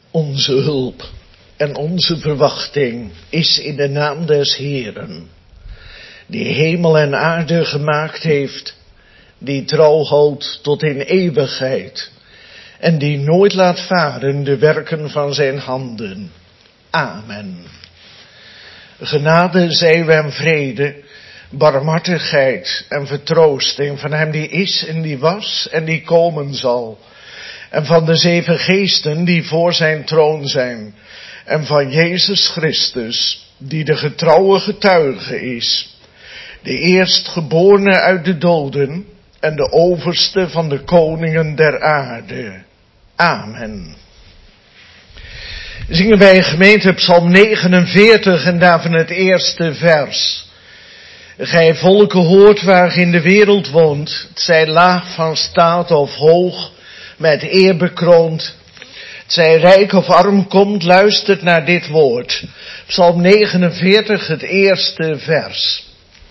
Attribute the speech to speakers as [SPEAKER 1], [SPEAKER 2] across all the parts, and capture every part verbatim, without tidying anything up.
[SPEAKER 1] Onze hulp en onze verwachting is in de naam des Heeren, die hemel en aarde gemaakt heeft, die trouw houdt tot in eeuwigheid en die nooit laat varen de werken van zijn handen. Amen. Genade zij u en vrede, barmhartigheid en vertroosting van hem die is en die was en die komen zal. En van de zeven geesten die voor zijn troon zijn. En van Jezus Christus, die de getrouwe getuige is. De eerstgeborene uit de doden en de overste van de koningen der aarde. Amen. Zingen wij gemeente Psalm negenenveertig en daarvan het eerste vers. Gij volken hoort waar in de wereld woont, het zij laag van staat of hoog, met eer bekroond. Het zij rijk of arm komt, luistert naar dit woord. Psalm negenenveertig, het eerste vers.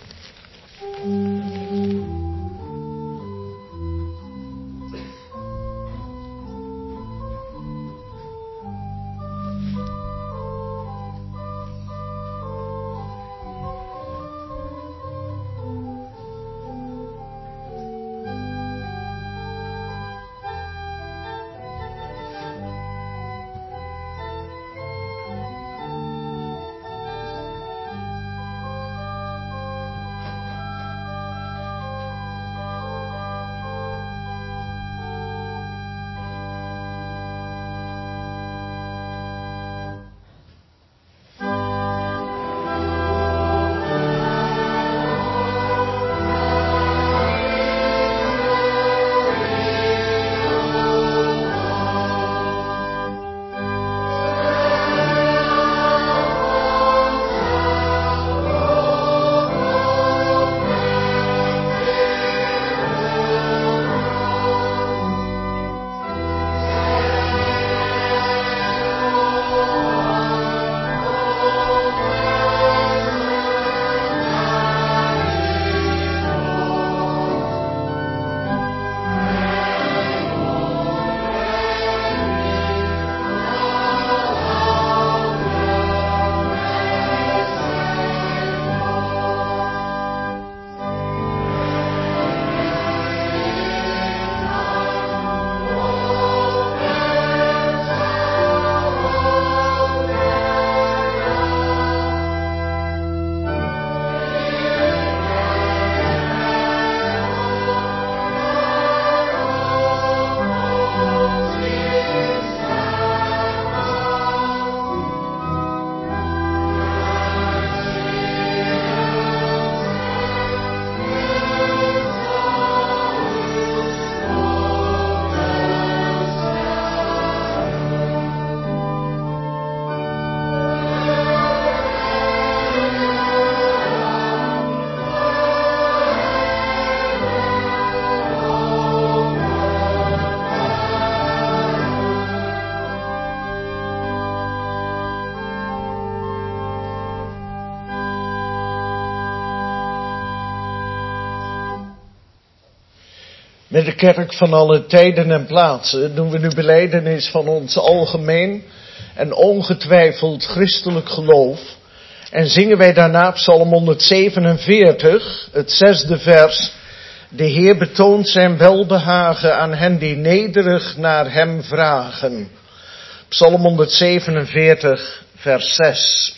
[SPEAKER 1] Met de kerk van alle tijden en plaatsen doen we nu belijdenis van ons algemeen en ongetwijfeld christelijk geloof. En zingen wij daarna Psalm honderdzevenenveertig, het zesde vers. De Heer betoont zijn welbehagen aan hen die nederig naar hem vragen. Psalm honderdzevenenveertig, vers zes.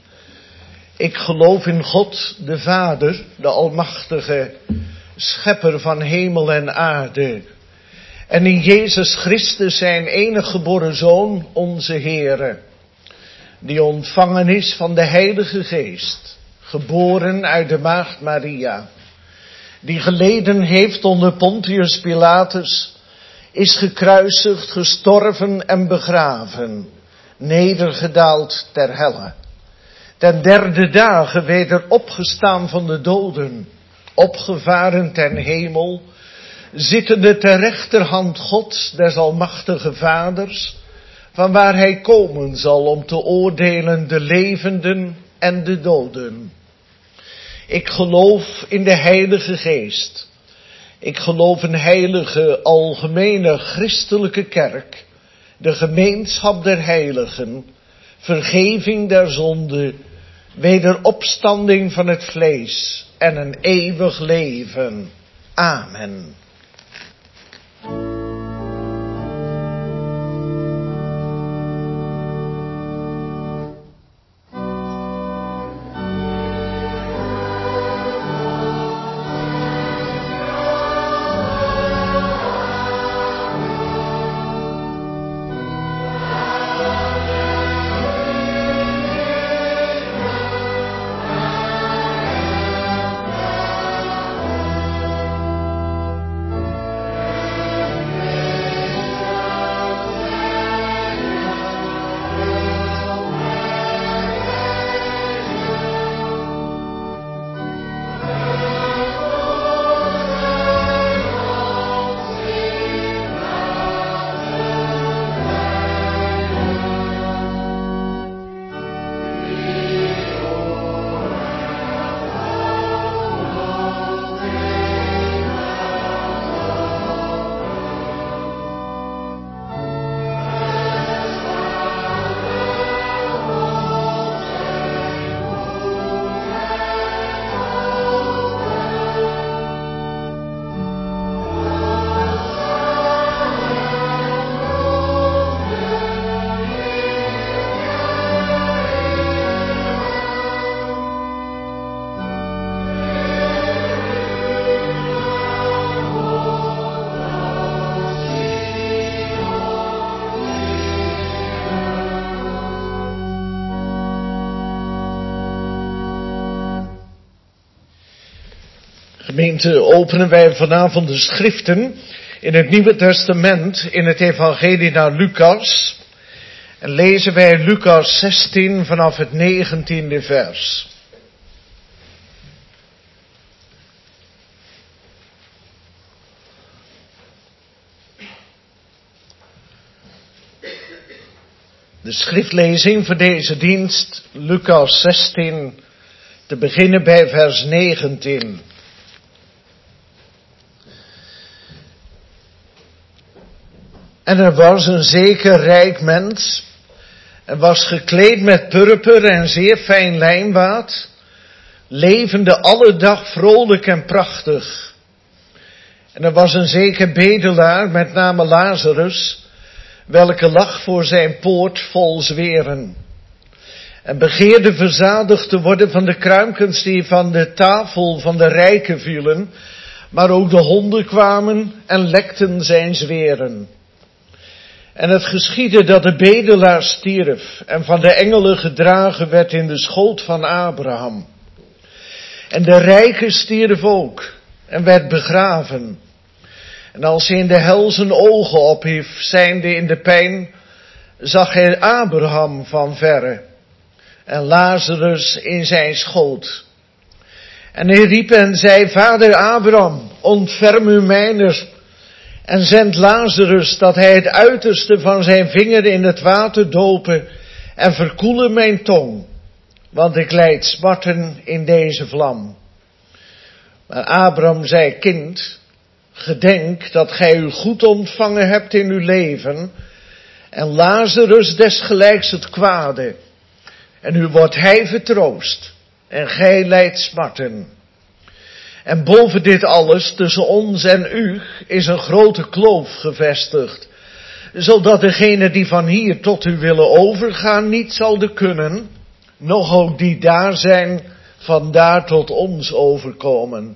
[SPEAKER 1] Ik geloof in God, de Vader, de Almachtige, Schepper van hemel en aarde. En in Jezus Christus zijn enige geboren Zoon, onze Heere, die ontvangen is van de Heilige Geest, geboren uit de Maagd Maria, die geleden heeft onder Pontius Pilatus, is gekruisigd, gestorven en begraven, nedergedaald ter helle. Ten derde dagen weder opgestaan van de doden, opgevaren ten hemel, zittende ter rechterhand Gods, des almachtige Vaders, vanwaar hij komen zal om te oordelen de levenden en de doden. Ik geloof in de Heilige Geest. Ik geloof een heilige, algemene, christelijke kerk, de gemeenschap der heiligen, vergeving der zonde, wederopstanding van het vlees en een eeuwig leven. Amen. Gemeente, openen wij vanavond de schriften in het Nieuwe Testament, in het Evangelie naar Lucas. En lezen wij Lucas zestien vanaf het negentiende vers. De schriftlezing voor deze dienst, Lucas zestien, te beginnen bij vers negentien. En er was een zeker rijk mens, en was gekleed met purper en zeer fijn lijnwaad, levende alle dag vrolijk en prachtig. En er was een zeker bedelaar, met name Lazarus, welke lag voor zijn poort vol zweren, en begeerde verzadigd te worden van de kruimkens die van de tafel van de rijken vielen, maar ook de honden kwamen en lekten zijn zweren. En het geschiedde dat de bedelaar stierf en van de engelen gedragen werd in de schoot van Abraham. En de rijke stierf ook en werd begraven. En als hij in de hel zijn ogen ophief, zijnde in de pijn, zag hij Abraham van verre en Lazarus in zijn schoot. En hij riep en zei: Vader Abraham, ontferm u mijner en zend Lazarus dat hij het uiterste van zijn vinger in het water dope en verkoele mijn tong, want ik lijd smarten in deze vlam. Maar Abraham zei: Kind, gedenk dat gij u goed ontvangen hebt in uw leven, en Lazarus desgelijks het kwade. En nu wordt hij vertroost, en gij lijdt smarten. En boven dit alles, tussen ons en u, is een grote kloof gevestigd, zodat degene die van hier tot u willen overgaan niet zouden kunnen, noch ook die daar zijn, van daar tot ons overkomen.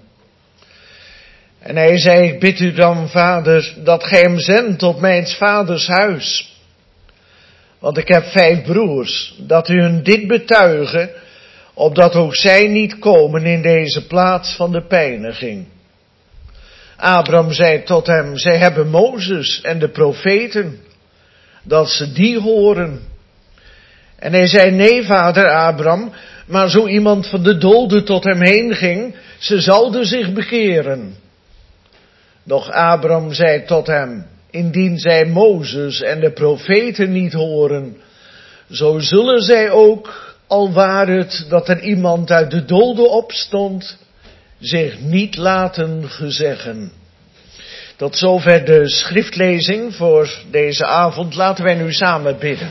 [SPEAKER 1] En hij zei: Ik bid u dan, vader, dat gij hem zendt tot mijns vaders huis. Want ik heb vijf broers, dat u hun dit betuigen, opdat ook zij niet komen in deze plaats van de pijniging. Abraham zei tot hem: Zij hebben Mozes en de profeten, dat ze die horen. En hij zei: Nee, vader Abraham, maar zo iemand van de doden tot hem heen ging, ze zouden zich bekeren. Doch Abraham zei tot hem: Indien zij Mozes en de profeten niet horen, zo zullen zij ook, al waar het dat er iemand uit de doden opstond, zich niet laten gezeggen. Tot zover de schriftlezing voor deze avond. Laten wij nu samen bidden.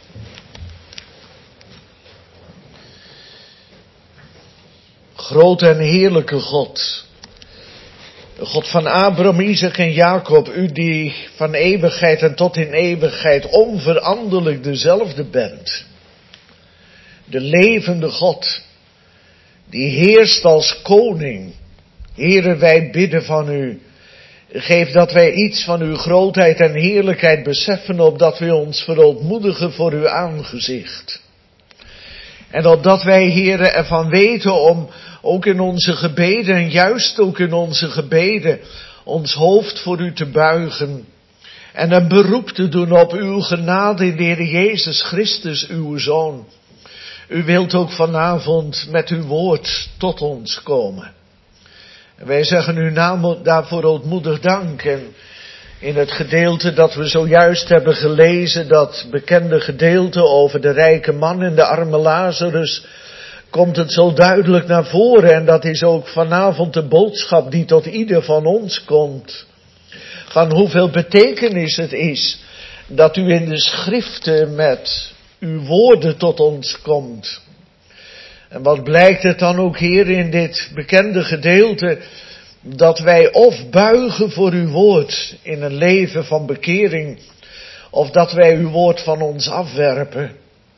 [SPEAKER 1] Grote en heerlijke God, God van Abraham, Isaac en Jacob, u die van eeuwigheid en tot in eeuwigheid onveranderlijk dezelfde bent. De levende God, die heerst als koning. Heere, wij bidden van u. Geef dat wij iets van uw grootheid en heerlijkheid beseffen, opdat wij ons verootmoedigen voor uw aangezicht. En opdat wij, Heere, ervan weten om ook in onze gebeden, en juist ook in onze gebeden, ons hoofd voor u te buigen. En een beroep te doen op uw genade in de Heer Jezus Christus, uw Zoon. U wilt ook vanavond met uw woord tot ons komen. En wij zeggen uw naam daarvoor ootmoedig dank. En in het gedeelte dat we zojuist hebben gelezen, dat bekende gedeelte over de rijke man en de arme Lazarus, komt het zo duidelijk naar voren. En dat is ook vanavond de boodschap die tot ieder van ons komt. Van hoeveel betekenis het is dat u in de schriften met uw woorden tot ons komt. En wat blijkt het dan ook hier in dit bekende gedeelte, dat wij of buigen voor uw woord in een leven van bekering, of dat wij uw woord van ons afwerpen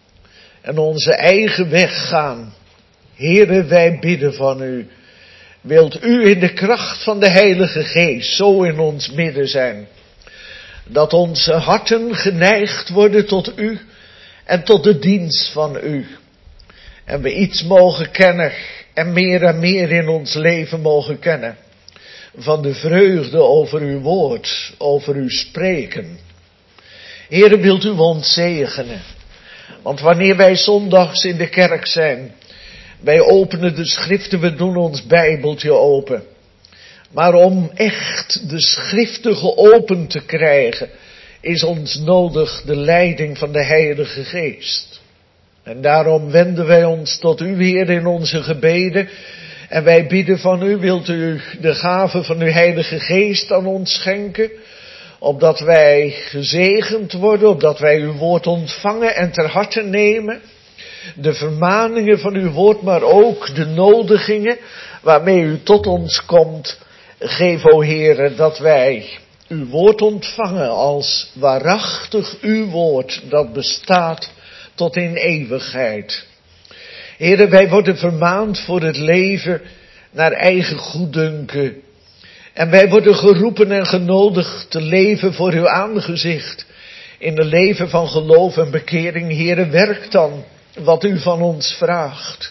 [SPEAKER 1] en onze eigen weg gaan. Heere, wij bidden van u. Wilt u in de kracht van de Heilige Geest zo in ons midden zijn, dat onze harten geneigd worden tot u en tot de dienst van u. En we iets mogen kennen en meer en meer in ons leven mogen kennen van de vreugde over uw woord, over uw spreken. Heere, wilt u ons zegenen. Want wanneer wij zondags in de kerk zijn, wij openen de schriften, we doen ons Bijbeltje open. Maar om echt de schriften geopend te krijgen, is ons nodig de leiding van de Heilige Geest. En daarom wenden wij ons tot u, Heer, in onze gebeden. En wij bidden van u, wilt u de gave van uw Heilige Geest aan ons schenken, opdat wij gezegend worden, opdat wij uw woord ontvangen en ter harte nemen. De vermaningen van uw woord, maar ook de nodigingen waarmee u tot ons komt. Geef, o Heere, dat wij uw woord ontvangen als waarachtig uw woord dat bestaat tot in eeuwigheid. Heere, wij worden vermaand voor het leven naar eigen goeddunken. En wij worden geroepen en genodigd te leven voor uw aangezicht. In een leven van geloof en bekering. Heere, werk dan wat u van ons vraagt.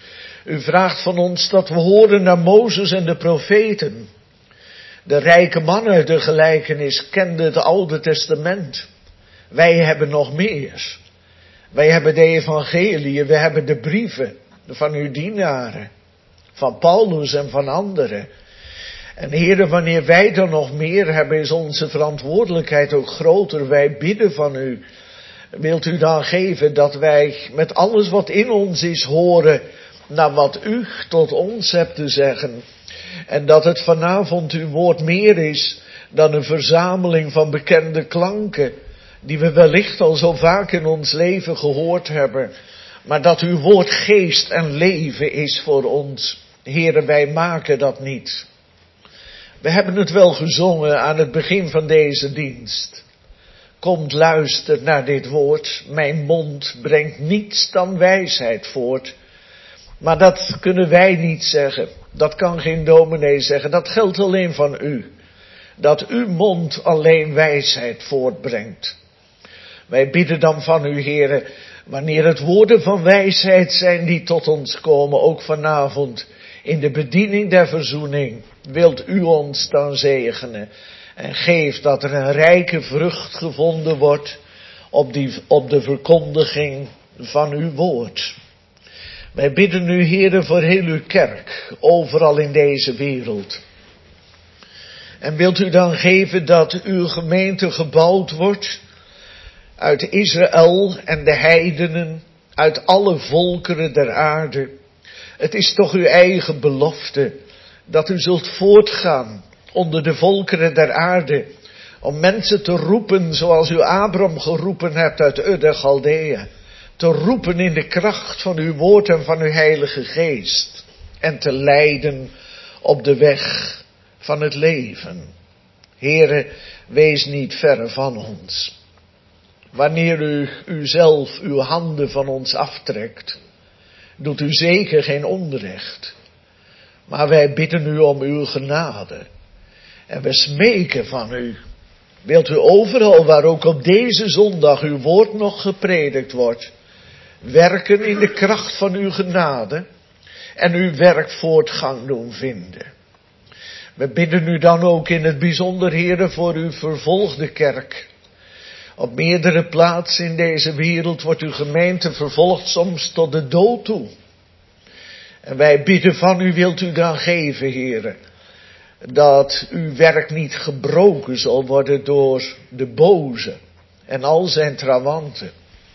[SPEAKER 1] U vraagt van ons dat we horen naar Mozes en de profeten. De rijke man uit de gelijkenis kende het Oude Testament. Wij hebben nog meer. Wij hebben de evangelie, we hebben de brieven van uw dienaren, van Paulus en van anderen. En Heere, wanneer wij er nog meer hebben, is onze verantwoordelijkheid ook groter. Wij bidden van u. Wilt u dan geven dat wij met alles wat in ons is horen naar wat u tot ons hebt te zeggen. En dat het vanavond uw woord meer is dan een verzameling van bekende klanken, die we wellicht al zo vaak in ons leven gehoord hebben. Maar dat uw woord geest en leven is voor ons. Heere, wij maken dat niet. We hebben het wel gezongen aan het begin van deze dienst. Komt, luister naar dit woord. Mijn mond brengt niets dan wijsheid voort. Maar dat kunnen wij niet zeggen. Dat kan geen dominee zeggen. Dat geldt alleen van u. Dat uw mond alleen wijsheid voortbrengt. Wij bidden dan van u, Heere, wanneer het woorden van wijsheid zijn die tot ons komen, ook vanavond in de bediening der verzoening, wilt u ons dan zegenen. En geef dat er een rijke vrucht gevonden wordt op, die, op de verkondiging van uw woord. Wij bidden u, Heere, voor heel uw kerk, overal in deze wereld. En wilt u dan geven dat uw gemeente gebouwd wordt uit Israël en de heidenen, uit alle volkeren der aarde. Het is toch uw eigen belofte dat u zult voortgaan onder de volkeren der aarde. Om mensen te roepen zoals u Abraham geroepen hebt uit Ur der Galdeeën. Te roepen in de kracht van uw woord en van uw heilige geest. En te leiden op de weg van het leven. Heere, wees niet verre van ons. Wanneer u uzelf uw handen van ons aftrekt, doet u zeker geen onrecht. Maar wij bidden u om uw genade. En we smeken van u. Wilt u overal waar ook op deze zondag uw woord nog gepredikt wordt, werken in de kracht van uw genade en uw werk voortgang doen vinden. We bidden u dan ook in het bijzonder, Heere, voor uw vervolgde kerk. Op meerdere plaatsen in deze wereld wordt uw gemeente vervolgd, soms tot de dood toe. En wij bidden van u, wilt u dan geven, Heere, dat uw werk niet gebroken zal worden door de boze en al zijn trawanten.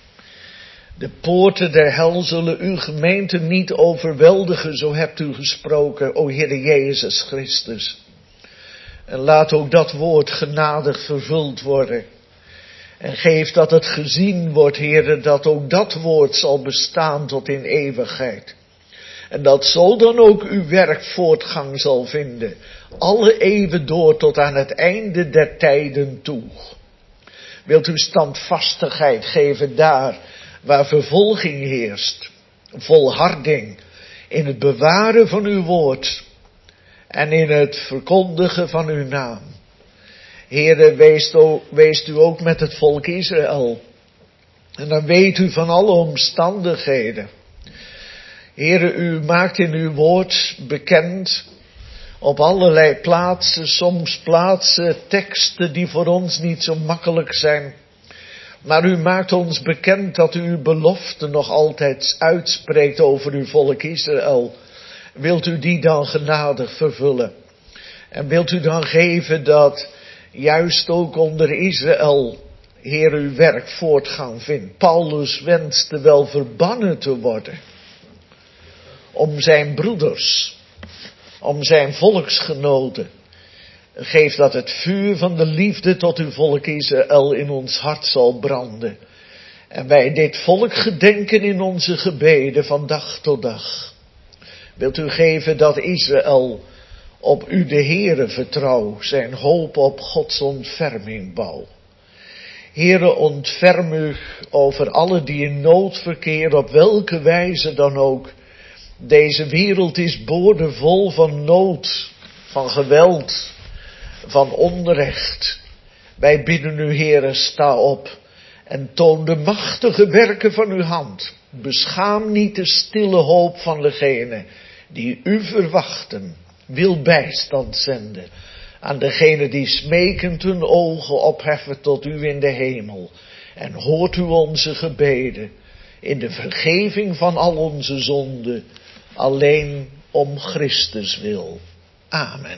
[SPEAKER 1] De poorten der hel zullen uw gemeente niet overweldigen, zo hebt u gesproken, o Heere Jezus Christus. En laat ook dat woord genadig vervuld worden. En geef dat het gezien wordt, Heere, dat ook dat woord zal bestaan tot in eeuwigheid. En dat zo dan ook uw werk voortgang zal vinden, alle eeuwen door tot aan het einde der tijden toe. Wilt u standvastigheid geven daar waar vervolging heerst, volharding in het bewaren van uw woord en in het verkondigen van uw naam. Heere, weest, weest u ook met het volk Israël. En dan weet u van alle omstandigheden. Heere, u maakt in uw woord bekend op allerlei plaatsen, soms plaatsen, teksten die voor ons niet zo makkelijk zijn. Maar u maakt ons bekend dat u uw belofte nog altijd uitspreekt over uw volk Israël. Wilt u die dan genadig vervullen? En wilt u dan geven dat juist ook onder Israël, Heer, uw werk voortgang vindt? Paulus wenste wel verbannen te worden om zijn broeders, om zijn volksgenoten. Geef dat het vuur van de liefde tot uw volk Israël in ons hart zal branden. En wij dit volk gedenken in onze gebeden van dag tot dag. Wilt u geven dat Israël op u de Heere vertrouw, zijn hoop op Gods ontferming bouw. Heere, ontferm u over alle die in nood verkeren, op welke wijze dan ook. Deze wereld is boordevol van nood, van geweld, van onrecht. Wij bidden u, Heere, sta op en toon de machtige werken van uw hand. Beschaam niet de stille hoop van degenen die u verwachten. Wil bijstand zenden aan degenen die smekend hun ogen opheffen tot u in de hemel. En hoort u onze gebeden in de vergeving van al onze zonden, alleen om Christus wil. Amen.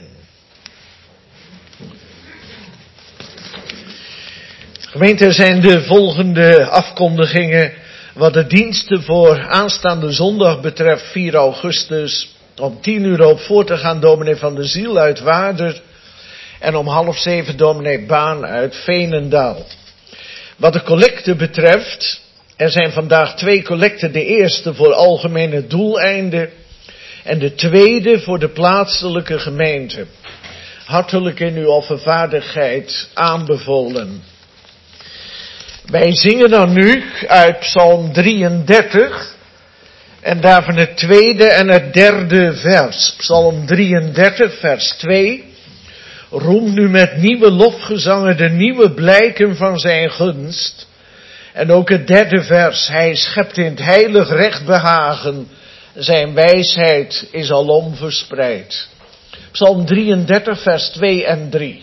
[SPEAKER 1] Gemeente, er zijn de volgende afkondigingen wat de diensten voor aanstaande zondag betreft, vier augustus. Om tien uur op voor te gaan dominee Van der Ziel uit Waarder. En om half zeven dominee Baan uit Veenendaal. Wat de collecte betreft, er zijn vandaag twee collecten. De eerste voor algemene doeleinden. En de tweede voor de plaatselijke gemeente. Hartelijk in uw offervaardigheid aanbevolen. Wij zingen dan nu uit Psalm drieëndertig. En daarvan het tweede en het derde vers. Psalm drieëndertig, vers twee. Roem nu met nieuwe lofgezangen de nieuwe blijken van zijn gunst. En ook het derde vers. Hij schept in het heilig recht behagen. Zijn wijsheid is alom verspreid. Psalm drieëndertig, vers twee en drie.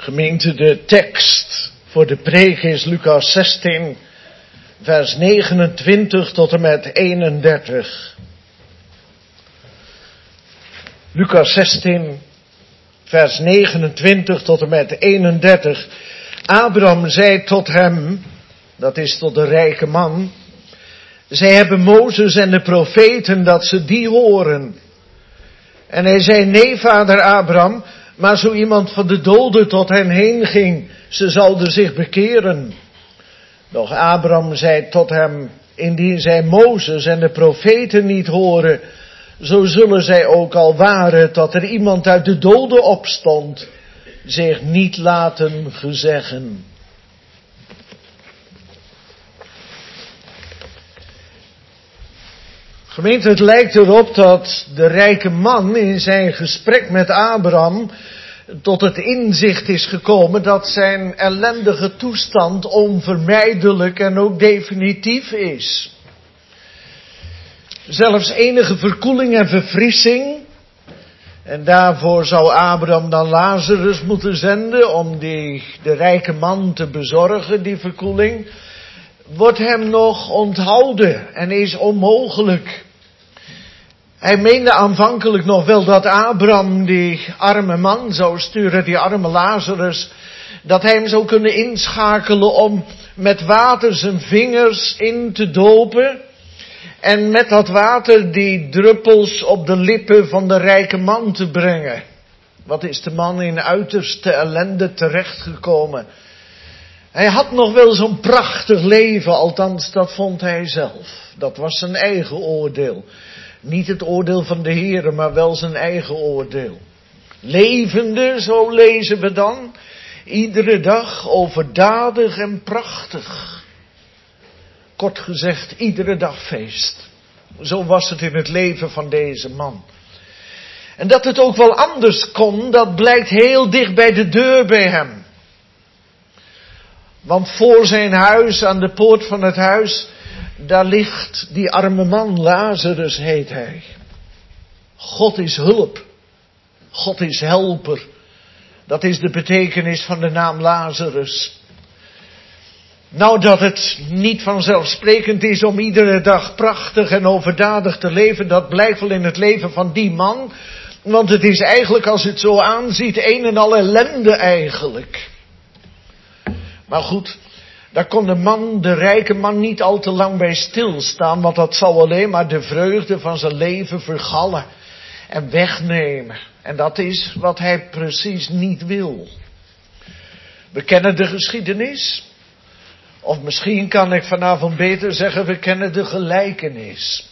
[SPEAKER 1] Gemeente, de tekst voor de preek is Lucas zestien, vers negenentwintig tot en met eenendertig. Lucas zestien, vers negenentwintig tot en met eenendertig. Abraham zei tot hem, dat is tot de rijke man, zij hebben Mozes en de profeten dat ze die horen. En hij zei, nee vader Abraham, maar zo iemand van de doden tot hen heen ging, ze zouden zich bekeren. Doch Abraham zei tot hem, indien zij Mozes en de profeten niet horen, zo zullen zij ook al waren dat er iemand uit de doden opstond, zich niet laten gezeggen. Gemeente, het lijkt erop dat de rijke man in zijn gesprek met Abraham tot het inzicht is gekomen dat zijn ellendige toestand onvermijdelijk en ook definitief is. Zelfs enige verkoeling en verfrissing, en daarvoor zou Abraham dan Lazarus moeten zenden om die, de rijke man te bezorgen, die verkoeling, wordt hem nog onthouden en is onmogelijk. Hij meende aanvankelijk nog wel dat Abraham die arme man zou sturen, die arme Lazarus, dat hij hem zou kunnen inschakelen om met water zijn vingers in te dopen en met dat water die druppels op de lippen van de rijke man te brengen. Wat is de man in uiterste ellende terechtgekomen. Hij had nog wel zo'n prachtig leven, althans dat vond hij zelf. Dat was zijn eigen oordeel. Niet het oordeel van de Heere, maar wel zijn eigen oordeel. Levende, zo lezen we dan, iedere dag overdadig en prachtig. Kort gezegd, iedere dag feest. Zo was het in het leven van deze man. En dat het ook wel anders kon, dat blijkt heel dicht bij de deur bij hem. Want voor zijn huis, aan de poort van het huis, daar ligt die arme man, Lazarus heet hij. God is hulp. God is helper. Dat is de betekenis van de naam Lazarus. Nou, dat het niet vanzelfsprekend is om iedere dag prachtig en overdadig te leven, dat blijkt wel in het leven van die man. Want het is eigenlijk, als je het zo aanziet, een en al ellende eigenlijk. Maar goed, daar kon de man, de rijke man, niet al te lang bij stilstaan, want dat zou alleen maar de vreugde van zijn leven vergallen en wegnemen. En dat is wat hij precies niet wil. We kennen de geschiedenis. Of misschien kan ik vanavond beter zeggen, we kennen de gelijkenis.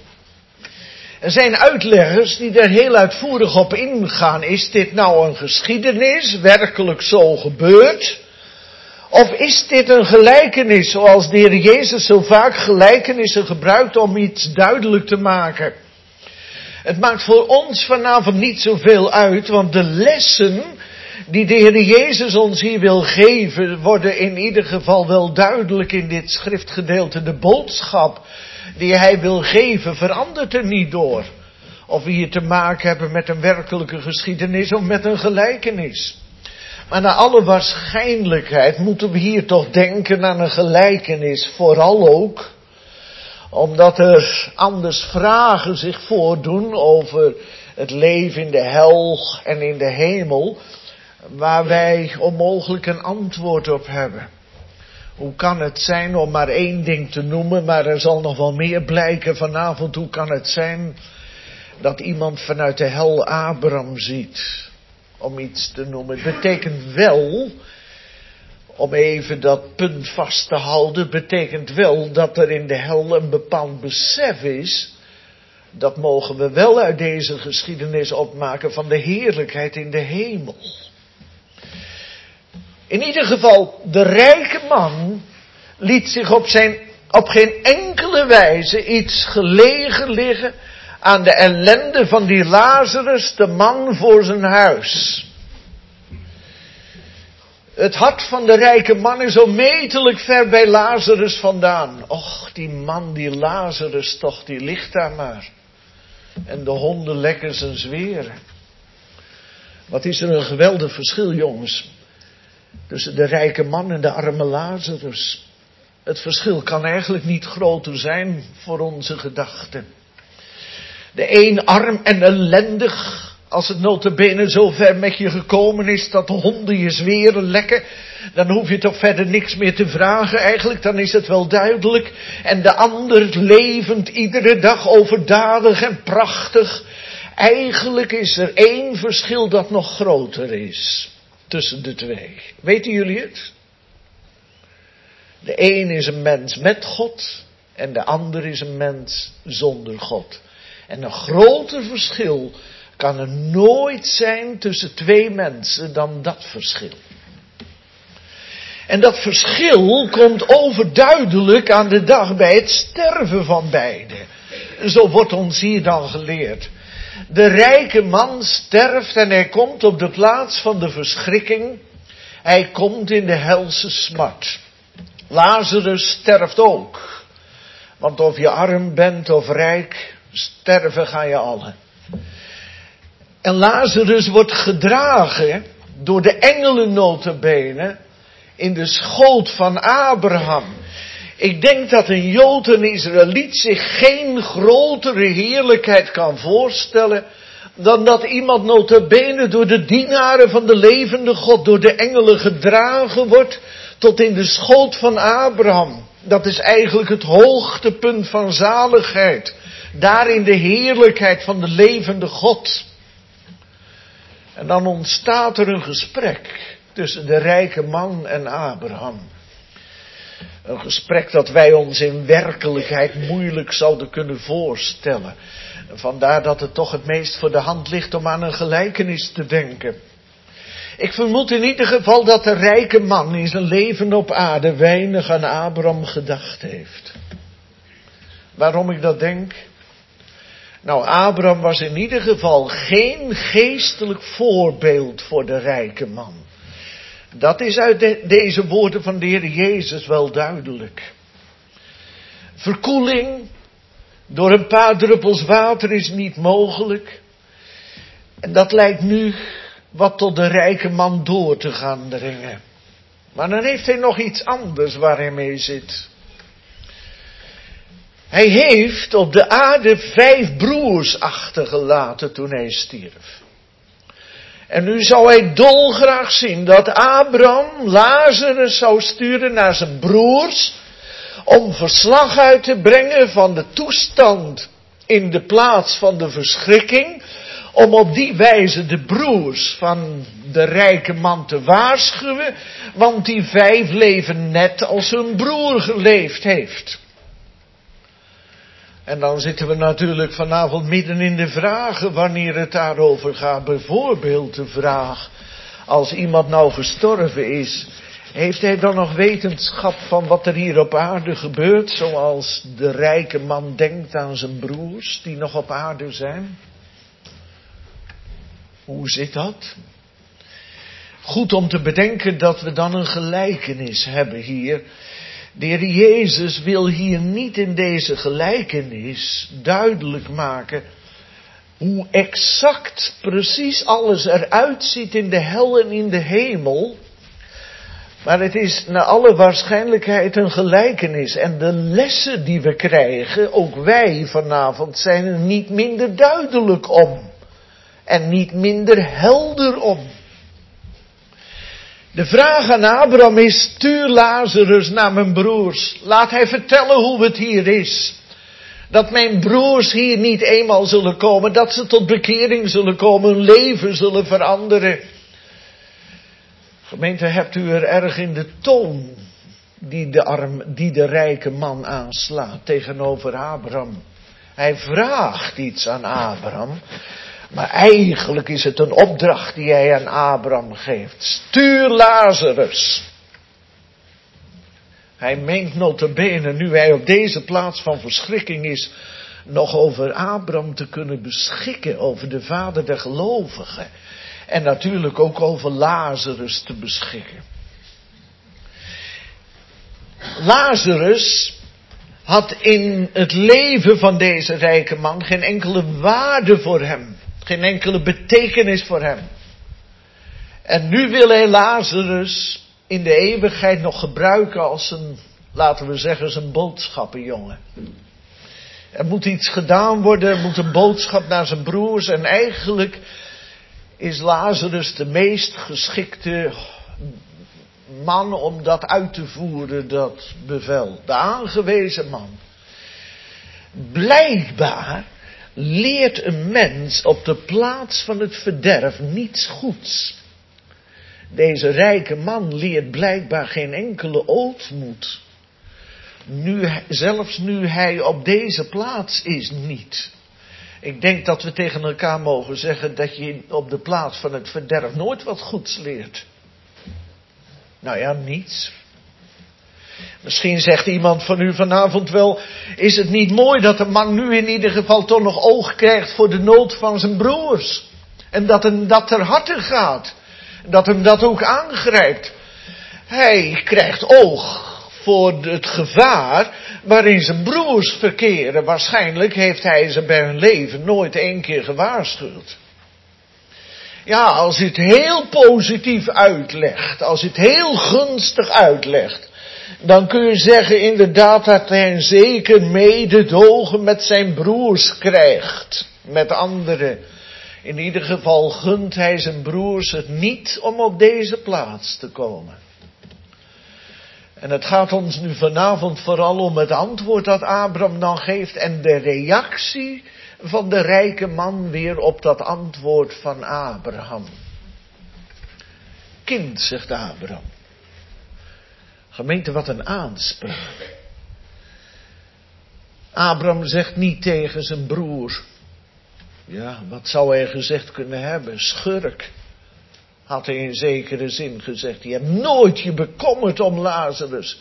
[SPEAKER 1] Er zijn uitleggers die er heel uitvoerig op ingaan. Is dit nou een geschiedenis, werkelijk zo gebeurd? Of is dit een gelijkenis, zoals de Heer Jezus zo vaak gelijkenissen gebruikt om iets duidelijk te maken? Het maakt voor ons vanavond niet zoveel uit, want de lessen die de Heer Jezus ons hier wil geven, worden in ieder geval wel duidelijk in dit schriftgedeelte. De boodschap die Hij wil geven verandert er niet door. Of we hier te maken hebben met een werkelijke geschiedenis of met een gelijkenis. Maar naar alle waarschijnlijkheid moeten we hier toch denken aan een gelijkenis. Vooral ook omdat er anders vragen zich voordoen over het leven in de hel en in de hemel, waar wij onmogelijk een antwoord op hebben. Hoe kan het zijn, om maar één ding te noemen, maar er zal nog wel meer blijken vanavond. Hoe kan het zijn dat iemand vanuit de hel Abraham ziet? Om iets te noemen. Het betekent wel, om even dat punt vast te houden, betekent wel dat er in de hel een bepaald besef is. Dat mogen we wel uit deze geschiedenis opmaken van de heerlijkheid in de hemel. In ieder geval, de rijke man liet zich op, zijn, op geen enkele wijze iets gelegen liggen aan de ellende van die Lazarus, de man voor zijn huis. Het hart van de rijke man is onmetelijk ver bij Lazarus vandaan. Och, die man, die Lazarus toch, die ligt daar maar. En de honden lekken zijn zweren. Wat is er een geweldig verschil, jongens. tussen de rijke man en de arme Lazarus. Het verschil kan eigenlijk niet groter zijn voor onze gedachten. De een arm en ellendig, als het nota bene zo ver met je gekomen is dat de honden je zweren lekken, dan hoef je toch verder niks meer te vragen eigenlijk, dan is het wel duidelijk. En de ander levend iedere dag overdadig en prachtig. Eigenlijk is er één verschil dat nog groter is tussen de twee. Weten jullie het? De een is een mens met God en de ander is een mens zonder God. En een groter verschil kan er nooit zijn tussen twee mensen dan dat verschil. En dat verschil komt overduidelijk aan de dag bij het sterven van beiden. Zo wordt ons hier dan geleerd. De rijke man sterft en hij komt op de plaats van de verschrikking. Hij komt in de helse smart. Lazarus sterft ook. Want of je arm bent of rijk, sterven ga je allen. En Lazarus wordt gedragen door de engelen nota bene in de schoot van Abraham. Ik denk dat een Jood, een Israëliet, zich geen grotere heerlijkheid kan voorstellen dan dat iemand nota bene door de dienaren van de levende God, door de engelen gedragen wordt tot in de schoot van Abraham. Dat is eigenlijk het hoogtepunt van zaligheid. Daarin de heerlijkheid van de levende God. En dan ontstaat er een gesprek tussen de rijke man en Abraham. Een gesprek dat wij ons in werkelijkheid moeilijk zouden kunnen voorstellen. Vandaar dat het toch het meest voor de hand ligt om aan een gelijkenis te denken. Ik vermoed in ieder geval dat de rijke man in zijn leven op aarde weinig aan Abraham gedacht heeft. Waarom ik dat denk? Nou, Abraham was in ieder geval geen geestelijk voorbeeld voor de rijke man. Dat is uit de, deze woorden van de Heer Jezus wel duidelijk. Verkoeling door een paar druppels water is niet mogelijk. En dat lijkt nu wat tot de rijke man door te gaan dringen. Maar dan heeft hij nog iets anders waar hij mee zit. Hij heeft op de aarde vijf broers achtergelaten toen hij stierf. En nu zou hij dolgraag zien dat Abraham Lazarus zou sturen naar zijn broers om verslag uit te brengen van de toestand in de plaats van de verschrikking, om op die wijze de broers van de rijke man te waarschuwen, want die vijf leven net als hun broer geleefd heeft. En dan zitten we natuurlijk vanavond midden in de vragen wanneer het daarover gaat. Bijvoorbeeld de vraag, als iemand nou gestorven is, heeft hij dan nog wetenschap van wat er hier op aarde gebeurt, zoals de rijke man denkt aan zijn broers die nog op aarde zijn? Hoe zit dat? Goed om te bedenken dat we dan een gelijkenis hebben hier. De Heer Jezus wil hier niet in deze gelijkenis duidelijk maken hoe exact precies alles eruit ziet in de hel en in de hemel. Maar het is naar alle waarschijnlijkheid een gelijkenis. En de lessen die we krijgen, ook wij vanavond, zijn er niet minder duidelijk om. En niet minder helder om. De vraag aan Abraham is, stuur Lazarus naar mijn broers. Laat hij vertellen hoe het hier is. Dat mijn broers hier niet eenmaal zullen komen. Dat ze tot bekering zullen komen. Hun leven zullen veranderen. Gemeente, hebt u er erg in de toon die de, arm, die de rijke man aanslaat tegenover Abraham. Hij vraagt iets aan Abraham. Maar eigenlijk is het een opdracht die hij aan Abraham geeft. Stuur Lazarus. Hij meent nota bene, nu hij op deze plaats van verschrikking is, nog over Abraham te kunnen beschikken, over de vader der gelovigen. En natuurlijk ook over Lazarus te beschikken. Lazarus had in het leven van deze rijke man geen enkele waarde voor hem. Geen enkele betekenis voor hem. En nu wil hij Lazarus in de eeuwigheid nog gebruiken als een, laten we zeggen, zijn boodschappenjongen. Er moet iets gedaan worden, er moet een boodschap naar zijn broers. En eigenlijk is Lazarus de meest geschikte man om dat uit te voeren, dat bevel. De aangewezen man. Blijkbaar leert een mens op de plaats van het verderf niets goeds. Deze rijke man leert blijkbaar geen enkele ootmoed. Nu, zelfs nu hij op deze plaats is niet. Ik denk dat we tegen elkaar mogen zeggen dat je op de plaats van het verderf nooit wat goeds leert. Nou ja, niets. Misschien zegt iemand van u vanavond wel, is het niet mooi dat de man nu in ieder geval toch nog oog krijgt voor de nood van zijn broers. En dat hem dat ter harte gaat. Dat hem dat ook aangrijpt. Hij krijgt oog voor het gevaar waarin zijn broers verkeren. Waarschijnlijk heeft hij ze bij hun leven nooit één keer gewaarschuwd. Ja, als u het heel positief uitlegt, als u het heel gunstig uitlegt, dan kun je zeggen inderdaad dat hij een zeker mededogen met zijn broers krijgt. Met anderen. In ieder geval gunt hij zijn broers het niet om op deze plaats te komen. En het gaat ons nu vanavond vooral om het antwoord dat Abraham dan geeft en de reactie van de rijke man weer op dat antwoord van Abraham. Kind, zegt Abraham. Gemeente, wat een aanspraak. Abraham zegt niet tegen zijn broer. Ja, wat zou hij gezegd kunnen hebben? Schurk. Had hij in zekere zin gezegd. Je hebt nooit je bekommerd om Lazarus.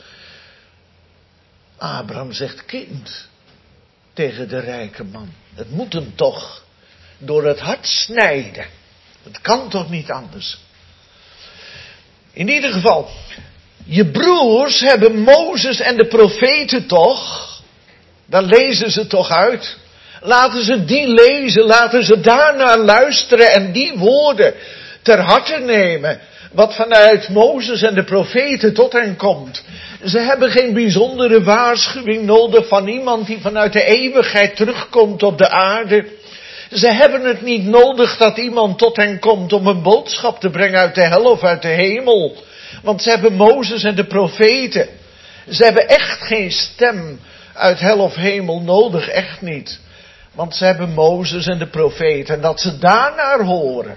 [SPEAKER 1] Abraham zegt kind. Tegen de rijke man. Het moet hem toch door het hart snijden. Het kan toch niet anders. In ieder geval. Je broers hebben Mozes en de profeten toch. Dan lezen ze toch uit. Laten ze die lezen. Laten ze daarnaar luisteren. En die woorden ter harte nemen. Wat vanuit Mozes en de profeten tot hen komt. Ze hebben geen bijzondere waarschuwing nodig van iemand die vanuit de eeuwigheid terugkomt op de aarde. Ze hebben het niet nodig dat iemand tot hen komt om een boodschap te brengen uit de hel of uit de hemel. Want ze hebben Mozes en de profeten. Ze hebben echt geen stem uit hel of hemel nodig, echt niet. Want ze hebben Mozes en de profeten en dat ze daarnaar horen.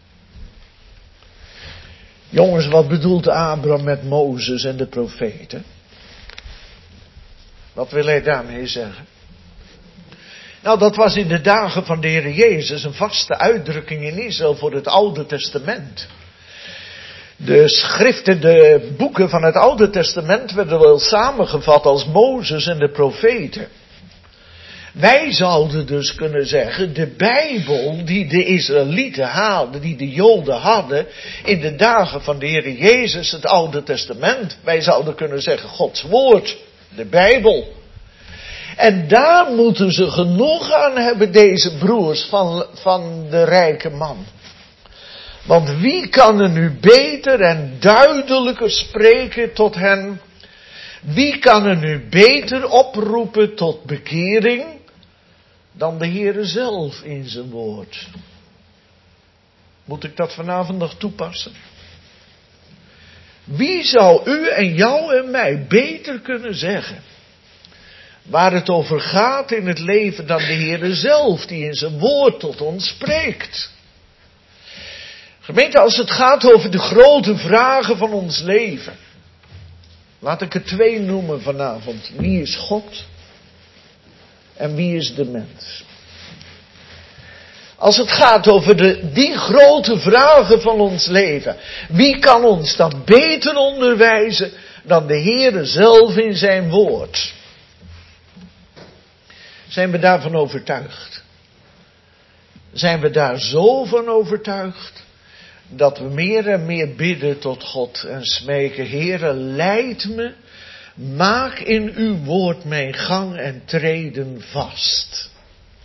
[SPEAKER 1] Jongens, wat bedoelt Abraham met Mozes en de profeten? Wat wil hij daarmee zeggen? Nou, dat was in de dagen van de Heer Jezus een vaste uitdrukking in Israël voor het Oude Testament. De schriften, de boeken van het Oude Testament werden wel samengevat als Mozes en de profeten. Wij zouden dus kunnen zeggen, de Bijbel die de Israëlieten hadden, die de Joden hadden, in de dagen van de Heer Jezus, het Oude Testament. Wij zouden kunnen zeggen, Gods woord, de Bijbel. En daar moeten ze genoeg aan hebben, deze broers van, van de rijke man. Want wie kan er nu beter en duidelijker spreken tot hen? Wie kan er nu beter oproepen tot bekering dan de Heere zelf in zijn woord? Moet ik dat vanavond nog toepassen? Wie zou u en jou en mij beter kunnen zeggen waar het over gaat in het leven dan de Heere zelf die in zijn woord tot ons spreekt? Gemeente, als het gaat over de grote vragen van ons leven. Laat ik er twee noemen vanavond. Wie is God? En wie is de mens? Als het gaat over de, die grote vragen van ons leven. Wie kan ons dan beter onderwijzen dan de Heere zelf in zijn woord? Zijn we daarvan overtuigd? Zijn we daar zo van overtuigd? Dat we meer en meer bidden tot God en smeken, Heere, leid me, maak in uw woord mijn gang en treden vast.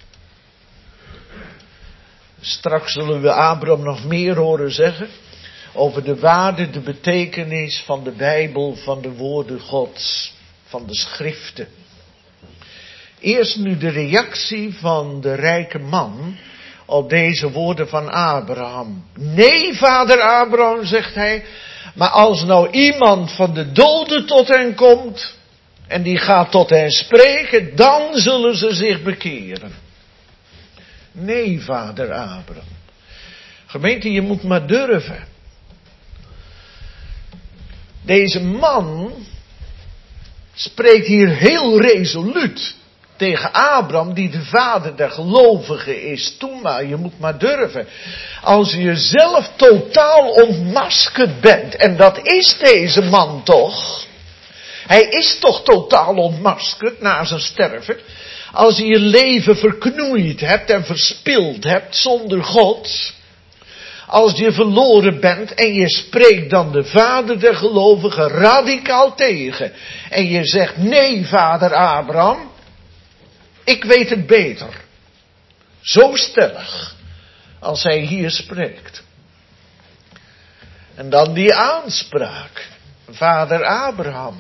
[SPEAKER 1] Straks zullen we Abraham nog meer horen zeggen over de waarde, de betekenis van de Bijbel, van de woorden Gods, van de schriften. Eerst nu de reactie van de rijke man op deze woorden van Abraham. Nee, vader Abraham, zegt hij, maar als nou iemand van de doden tot hen komt en die gaat tot hen spreken, dan zullen ze zich bekeren. Nee, vader Abraham. Gemeente, je moet maar durven. Deze man spreekt hier heel resoluut tegen Abraham, die de vader der gelovigen is. Toen maar, je moet maar durven. Als je zelf totaal ontmaskerd bent, en dat is deze man toch. Hij is toch totaal ontmaskerd na zijn sterven. Als je je leven verknoeid hebt en verspild hebt zonder God. Als je verloren bent en je spreekt dan de vader der gelovigen radicaal tegen. En je zegt, nee vader Abraham, ik weet het beter. Zo stellig als hij hier spreekt. En dan die aanspraak, vader Abraham.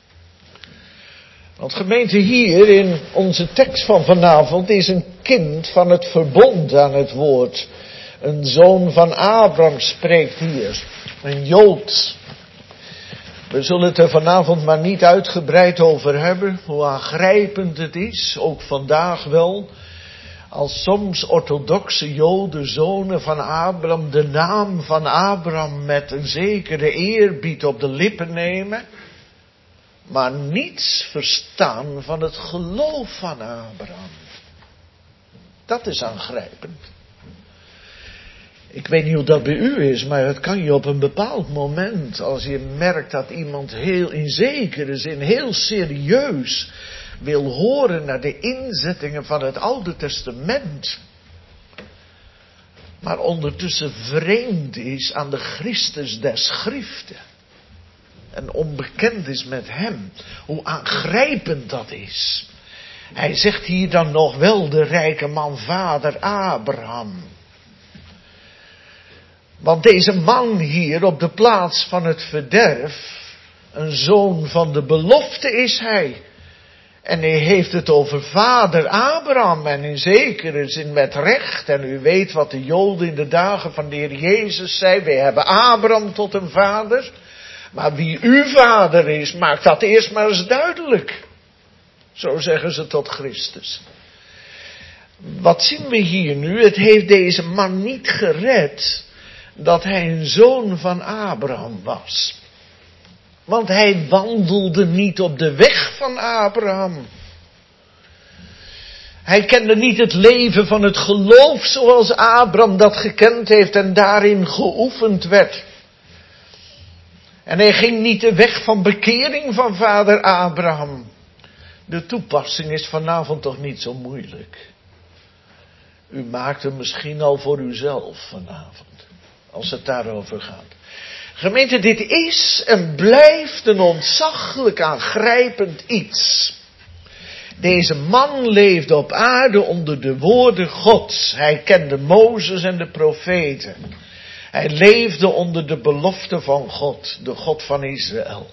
[SPEAKER 1] Want gemeente, hier in onze tekst van vanavond is een kind van het verbond aan het woord. Een zoon van Abraham spreekt hier. Een Jood. We zullen het er vanavond maar niet uitgebreid over hebben. Hoe aangrijpend het is. Ook vandaag wel. Als soms orthodoxe Joden, zonen van Abraham, de naam van Abraham met een zekere eerbied op de lippen nemen. Maar niets verstaan van het geloof van Abraham. Dat is aangrijpend. Ik weet niet hoe dat bij u is, maar het kan je op een bepaald moment, als je merkt dat iemand heel in zekere zin, heel serieus wil horen naar de inzettingen van het Oude Testament, maar ondertussen vreemd is aan de Christus der Schriften en onbekend is met hem, hoe aangrijpend dat is. Hij zegt hier dan nog wel de rijke man vader Abraham. Want deze man hier op de plaats van het verderf, een zoon van de belofte is hij. En hij heeft het over vader Abraham en in zekere zin met recht. En u weet wat de Joden in de dagen van de Heer Jezus zei. Wij hebben Abraham tot een vader. Maar wie uw vader is, maakt dat eerst maar eens duidelijk. Zo zeggen ze tot Christus. Wat zien we hier nu? Het heeft deze man niet gered dat hij een zoon van Abraham was. Want hij wandelde niet op de weg van Abraham. Hij kende niet het leven van het geloof zoals Abraham dat gekend heeft en daarin geoefend werd. En hij ging niet de weg van bekering van vader Abraham. De toepassing is vanavond toch niet zo moeilijk. U maakt hem misschien al voor uzelf vanavond. Als het daarover gaat. Gemeente, dit is en blijft een ontzaglijk aangrijpend iets. Deze man leefde op aarde onder de woorden Gods. Hij kende Mozes en de profeten. Hij leefde onder de belofte van God, de God van Israël.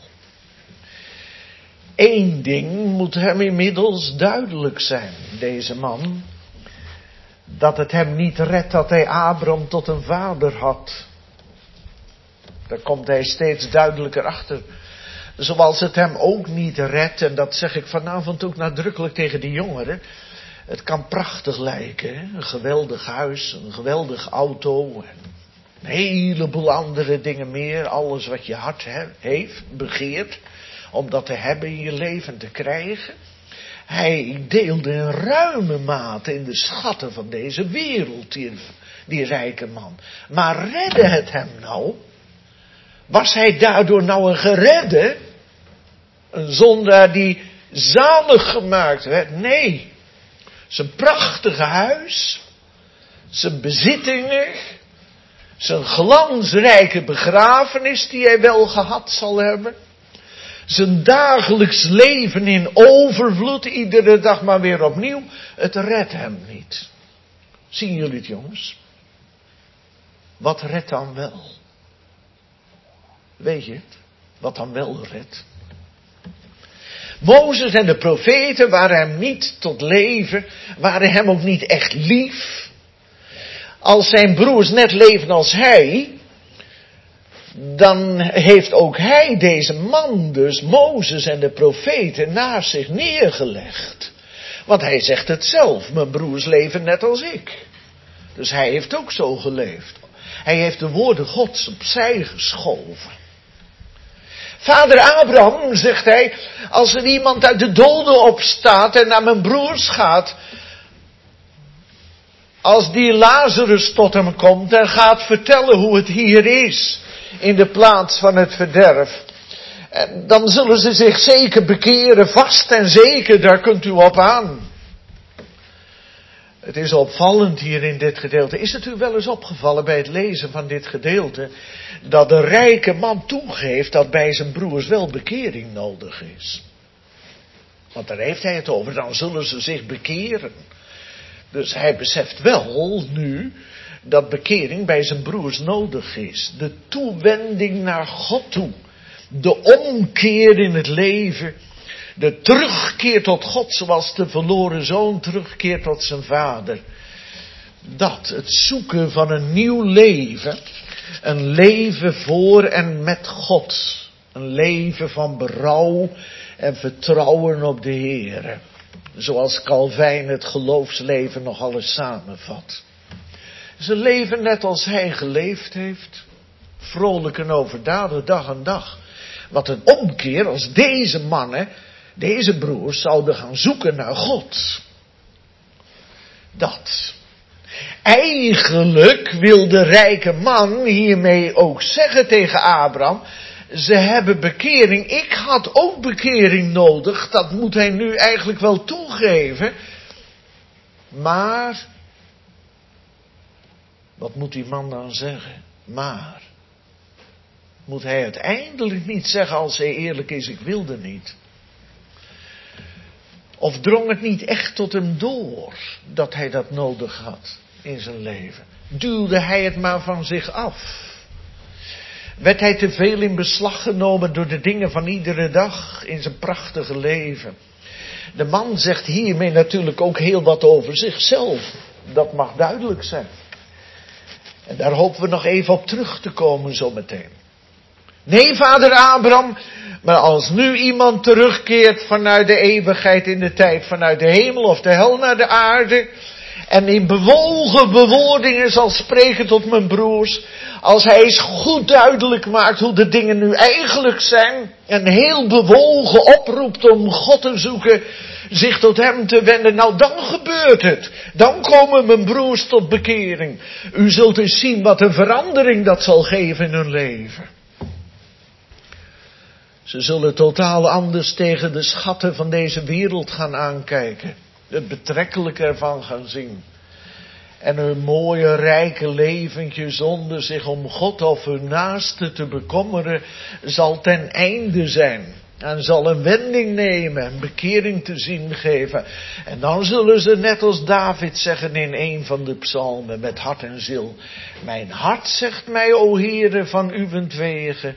[SPEAKER 1] Eén ding moet hem inmiddels duidelijk zijn, deze man. Dat het hem niet redt dat hij Abraham tot een vader had. Daar komt hij steeds duidelijker achter. Zoals het hem ook niet redt, en dat zeg ik vanavond ook nadrukkelijk tegen de jongeren. Het kan prachtig lijken, hè? Een geweldig huis, een geweldige auto, en een heleboel andere dingen meer. Alles wat je hart he- heeft, begeert, om dat te hebben in je leven te krijgen. Hij deelde in ruime mate in de schatten van deze wereld, die, die rijke man. Maar redde het hem nou? Was hij daardoor nou een geredde? Een zondaar die zalig gemaakt werd? Nee. Zijn prachtige huis, zijn bezittingen, zijn glansrijke begrafenis die hij wel gehad zal hebben. Zijn dagelijks leven in overvloed, iedere dag maar weer opnieuw. Het redt hem niet. Zien jullie het, jongens? Wat redt dan wel? Weet je het? Wat dan wel redt. Mozes en de profeten waren hem niet tot leven, waren hem ook niet echt lief. Als zijn broers net leven als hij, dan heeft ook hij, deze man dus, Mozes en de profeten, naast zich neergelegd. Want hij zegt het zelf, mijn broers leven net als ik. Dus hij heeft ook zo geleefd. Hij heeft de woorden Gods opzij geschoven. Vader Abraham, zegt hij, als er iemand uit de doden opstaat en naar mijn broers gaat, als die Lazarus tot hem komt en gaat vertellen hoe het hier is, in de plaats van het verderf, dan zullen ze zich zeker bekeren, vast en zeker, daar kunt u op aan. Het is opvallend hier in dit gedeelte. Is het u wel eens opgevallen bij het lezen van dit gedeelte, dat de rijke man toegeeft dat bij zijn broers wel bekering nodig is? Want daar heeft hij het over, dan zullen ze zich bekeren. Dus hij beseft wel nu dat bekering bij zijn broers nodig is. De toewending naar God toe. De omkeer in het leven. De terugkeer tot God zoals de verloren zoon terugkeert tot zijn vader. Dat, het zoeken van een nieuw leven. Een leven voor en met God. Een leven van berouw en vertrouwen op de Heere. Zoals Calvijn het geloofsleven nog alles samenvat. Ze leven net als hij geleefd heeft. Vrolijk en overdadig dag aan dag. Wat een omkeer als deze mannen, deze broers, zouden gaan zoeken naar God. Dat. Eigenlijk wil de rijke man hiermee ook zeggen tegen Abraham, ze hebben bekering, ik had ook bekering nodig, dat moet hij nu eigenlijk wel toegeven. Maar, wat moet die man dan zeggen? Maar, moet hij uiteindelijk niet zeggen als hij eerlijk is, ik wilde niet? Of drong het niet echt tot hem door dat hij dat nodig had in zijn leven? Duwde hij het maar van zich af? Werd hij te veel in beslag genomen door de dingen van iedere dag in zijn prachtige leven? De man zegt hiermee natuurlijk ook heel wat over zichzelf. Dat mag duidelijk zijn. En daar hopen we nog even op terug te komen zometeen. Nee, vader Abraham, maar als nu iemand terugkeert vanuit de eeuwigheid in de tijd, vanuit de hemel of de hel naar de aarde, en in bewogen bewoordingen zal spreken tot mijn broers, als hij eens goed duidelijk maakt hoe de dingen nu eigenlijk zijn, en heel bewogen oproept om God te zoeken, zich tot hem te wenden, nou dan gebeurt het. Dan komen mijn broers tot bekering. U zult eens zien wat een verandering dat zal geven in hun leven. Ze zullen totaal anders tegen de schatten van deze wereld gaan aankijken. Het betrekkelijke ervan gaan zien. En hun mooie rijke leventje zonder zich om God of hun naaste te bekommeren zal ten einde zijn. En zal een wending nemen en bekering te zien geven. En dan zullen ze net als David zeggen in een van de psalmen met hart en ziel. Mijn hart zegt mij, o Heere, van uwentwege.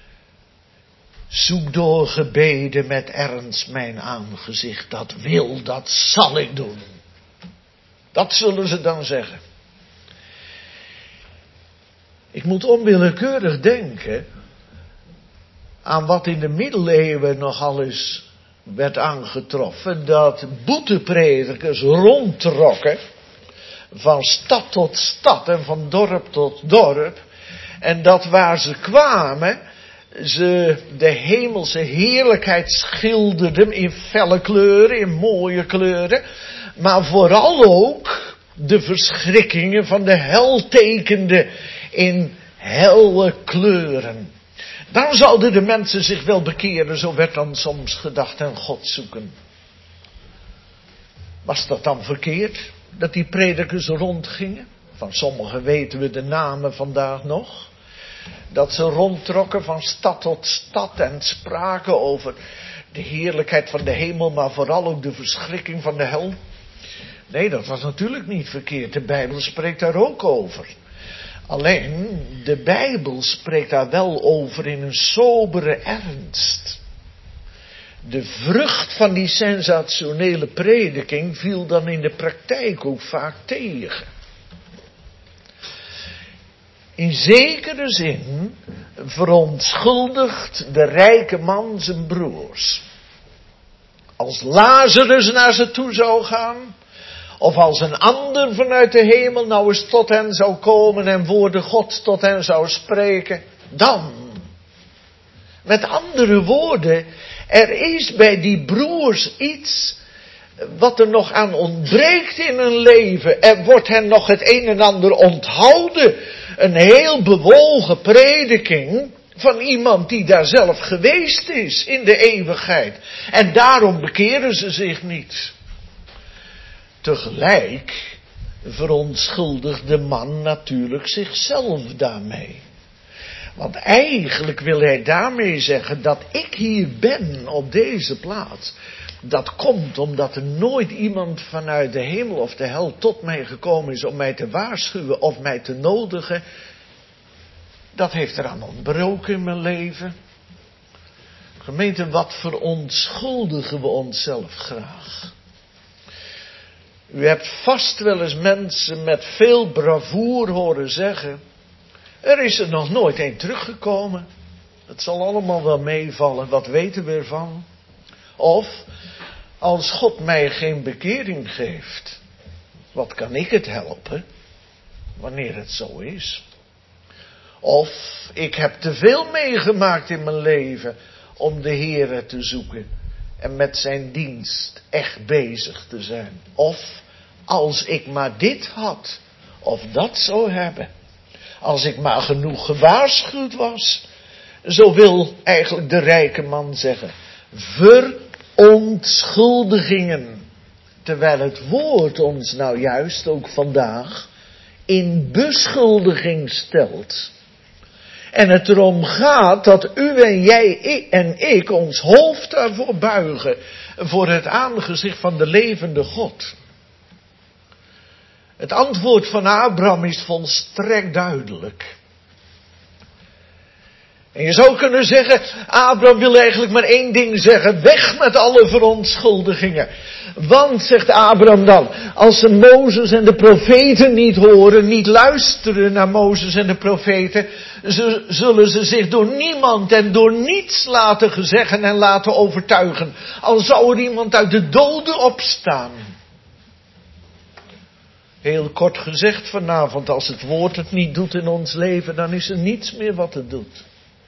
[SPEAKER 1] Zoek door gebeden met ernst mijn aangezicht. Dat wil, dat zal ik doen. Dat zullen ze dan zeggen. Ik moet onwillekeurig denken aan wat in de middeleeuwen nogal eens werd aangetroffen. Dat boetepredikers rondtrokken van stad tot stad en van dorp tot dorp. En dat waar ze kwamen, ze de hemelse heerlijkheid schilderden in felle kleuren, in mooie kleuren. Maar vooral ook de verschrikkingen van de hel tekenden in helle kleuren. Dan zouden de mensen zich wel bekeren, zo werd dan soms gedacht, en God zoeken. Was dat dan verkeerd, dat die predikers rondgingen? Van sommigen weten we de namen vandaag nog. Dat ze rondtrokken van stad tot stad en spraken over de heerlijkheid van de hemel, maar vooral ook de verschrikking van de hel. Nee, dat was natuurlijk niet verkeerd. De Bijbel spreekt daar ook over. Alleen, de Bijbel spreekt daar wel over in een sobere ernst. De vrucht van die sensationele prediking viel dan in de praktijk ook vaak tegen. In zekere zin verontschuldigt de rijke man zijn broers. Als Lazarus naar ze toe zou gaan, of als een ander vanuit de hemel nou eens tot hen zou komen en woorden God tot hen zou spreken, dan. Met andere woorden, er is bij die broers iets wat er nog aan ontbreekt in hun leven. Er wordt hen nog het een en ander onthouden. Een heel bewogen prediking van iemand die daar zelf geweest is in de eeuwigheid. En daarom bekeren ze zich niet. Tegelijk verontschuldigt de man natuurlijk zichzelf daarmee. Want eigenlijk wil hij daarmee zeggen dat ik hier ben op deze plaats. Dat komt omdat er nooit iemand vanuit de hemel of de hel tot mij gekomen is om mij te waarschuwen of mij te nodigen. Dat heeft eraan ontbroken in mijn leven. Gemeente, wat verontschuldigen we onszelf graag. U hebt vast wel eens mensen met veel bravoer horen zeggen, er is er nog nooit een teruggekomen. Het zal allemaal wel meevallen, wat weten we ervan? Of, als God mij geen bekering geeft, wat kan ik het helpen, wanneer het zo is? Of, ik heb te veel meegemaakt in mijn leven om de Heere te zoeken en met zijn dienst echt bezig te zijn. Of, als ik maar dit had, of dat zou hebben. Als ik maar genoeg gewaarschuwd was. Zo wil eigenlijk de rijke man zeggen. Verontschuldigingen. Terwijl het woord ons nou juist ook vandaag in beschuldiging stelt. En het erom gaat dat u en jij en ik ons hoofd daarvoor buigen. Voor het aangezicht van de levende God. Het antwoord van Abraham is volstrekt duidelijk. En je zou kunnen zeggen, Abraham wil eigenlijk maar één ding zeggen. Weg met alle verontschuldigingen. Want, zegt Abraham dan, als ze Mozes en de profeten niet horen, niet luisteren naar Mozes en de profeten, ze, zullen ze zich door niemand en door niets laten gezeggen en laten overtuigen. Al zou er iemand uit de doden opstaan. Heel kort gezegd vanavond, als het woord het niet doet in ons leven, dan is er niets meer wat het doet.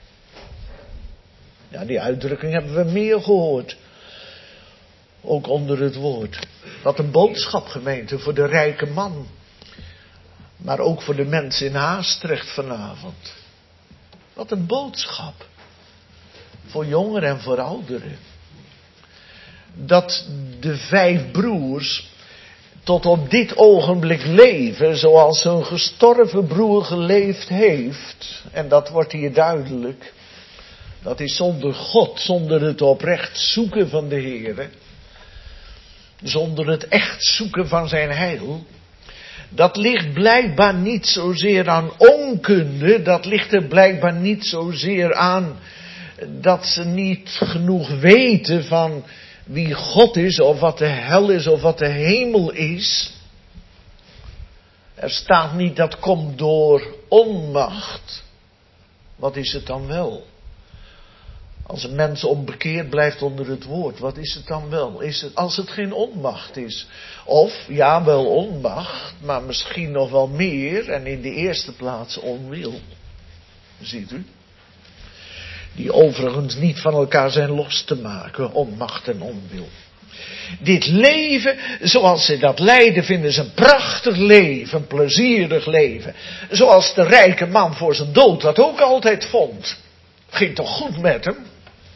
[SPEAKER 1] Ja, die uitdrukking hebben we meer gehoord. Ook onder het woord. Wat een boodschap, gemeente, voor de rijke man. Maar ook voor de mensen in Haastrecht vanavond. Wat een boodschap. Voor jongeren en voor ouderen. Dat de vijf broers tot op dit ogenblik leven zoals hun gestorven broer geleefd heeft. En dat wordt hier duidelijk. Dat is zonder God, zonder het oprecht zoeken van de Heere. Zonder het echt zoeken van zijn heil. Dat ligt blijkbaar niet zozeer aan onkunde. Dat ligt er blijkbaar niet zozeer aan dat ze niet genoeg weten van wie God is, of wat de hel is, of wat de hemel is. Er staat niet dat komt door onmacht. Wat is het dan wel? Als een mens onbekeerd blijft onder het woord, wat is het dan wel? Is het, als het geen onmacht is. Of, ja wel onmacht, maar misschien nog wel meer, en in de eerste plaats onwil. Ziet u? Die overigens niet van elkaar zijn los te maken, onmacht en onwil. Dit leven, zoals ze dat leiden, vinden ze een prachtig leven, een plezierig leven. Zoals de rijke man voor zijn dood dat ook altijd vond. Ging toch goed met hem?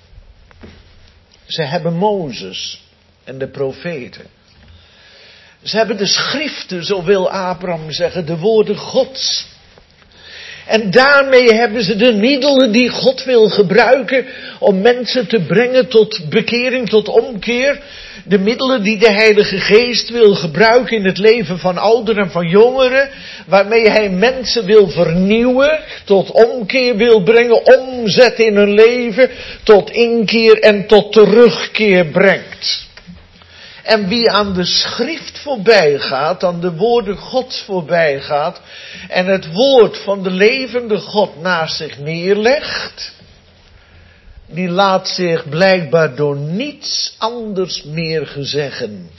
[SPEAKER 1] Ze hebben Mozes en de profeten. Ze hebben de schriften, zo wil Abraham zeggen, de woorden Gods. En daarmee hebben ze de middelen die God wil gebruiken om mensen te brengen tot bekering, tot omkeer. De middelen die de Heilige Geest wil gebruiken in het leven van ouderen en van jongeren. Waarmee hij mensen wil vernieuwen, tot omkeer wil brengen, omzet in hun leven, tot inkeer en tot terugkeer brengt. En wie aan de schrift voorbij gaat, aan de woorden Gods voorbij gaat en het woord van de levende God naast zich neerlegt, die laat zich blijkbaar door niets anders meer gezeggen.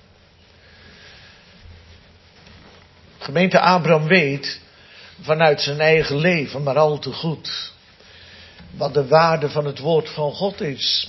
[SPEAKER 1] Gemeente Abraham weet vanuit zijn eigen leven maar al te goed wat de waarde van het woord van God is.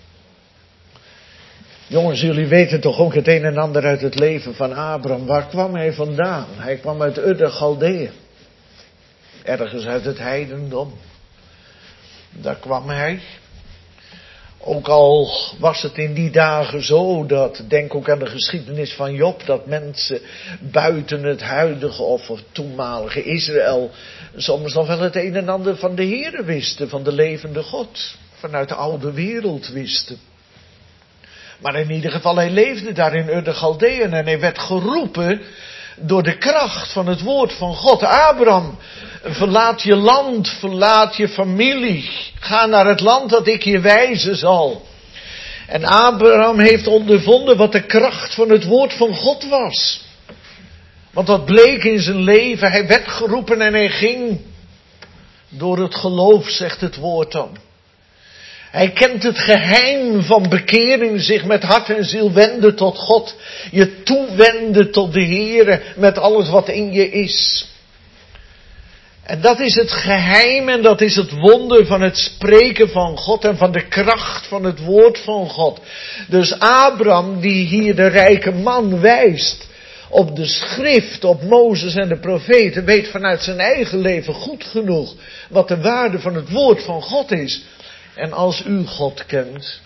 [SPEAKER 1] Jongens, jullie weten toch ook het een en ander uit het leven van Abraham. Waar kwam hij vandaan? Hij kwam uit Ur der Galdeeën. Ergens uit het heidendom. Daar kwam hij. Ook al was het in die dagen zo dat, denk ook aan de geschiedenis van Job, dat mensen buiten het huidige of het toenmalige Israël soms nog wel het een en ander van de Heere wisten, van de levende God. Vanuit de oude wereld wisten. Maar in ieder geval, hij leefde daar in Ur der Galdeeën en hij werd geroepen door de kracht van het woord van God. Abraham, verlaat je land, verlaat je familie. Ga naar het land dat ik je wijzen zal. En Abraham heeft ondervonden wat de kracht van het woord van God was. Want dat bleek in zijn leven. Hij werd geroepen en hij ging door het geloof, zegt het woord dan. Hij kent het geheim van bekering, zich met hart en ziel wenden tot God. Je toewenden tot de Heere met alles wat in je is. En dat is het geheim en dat is het wonder van het spreken van God en van de kracht van het woord van God. Dus Abraham, die hier de rijke man wijst op de schrift, op Mozes en de profeten, weet vanuit zijn eigen leven goed genoeg wat de waarde van het woord van God is. En als u God kent,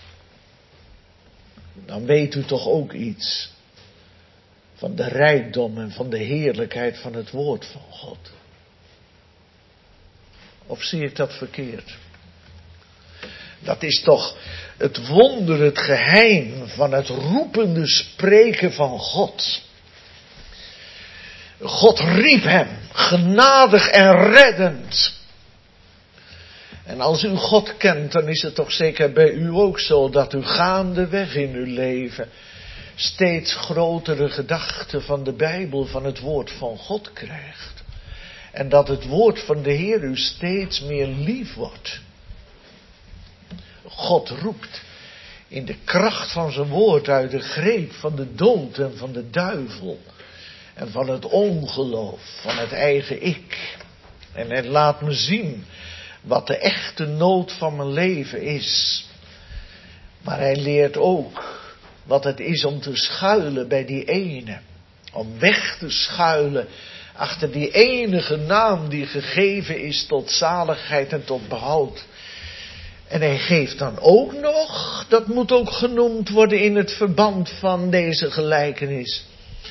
[SPEAKER 1] dan weet u toch ook iets van de rijkdom en van de heerlijkheid van het woord van God. Of zie ik dat verkeerd? Dat is toch het wonder, het geheim van het roepende spreken van God. God riep hem, genadig en reddend. En als u God kent, dan is het toch zeker bij u ook zo dat u gaandeweg in uw leven steeds grotere gedachten van de Bijbel, van het woord van God krijgt. En dat het woord van de Heer u steeds meer lief wordt. God roept in de kracht van zijn woord uit de greep van de dood en van de duivel. En van het ongeloof, van het eigen ik. En hij laat me zien wat de echte nood van mijn leven is. Maar hij leert ook wat het is om te schuilen bij die ene. Om weg te schuilen achter die enige naam die gegeven is tot zaligheid en tot behoud. En hij geeft dan ook nog, dat moet ook genoemd worden in het verband van deze gelijkenis.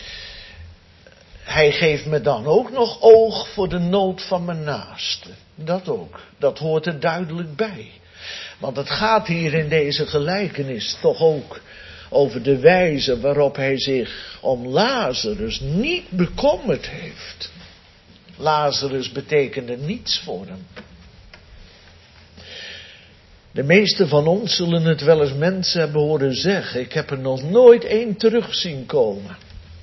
[SPEAKER 1] Hij geeft me dan ook nog oog voor de nood van mijn naaste. Dat ook. Dat hoort er duidelijk bij. Want het gaat hier in deze gelijkenis toch ook over de wijze waarop hij zich om Lazarus niet bekommerd heeft. Lazarus betekende niets voor hem. De meesten van ons zullen het wel eens mensen hebben horen zeggen. Ik heb er nog nooit één terug zien komen.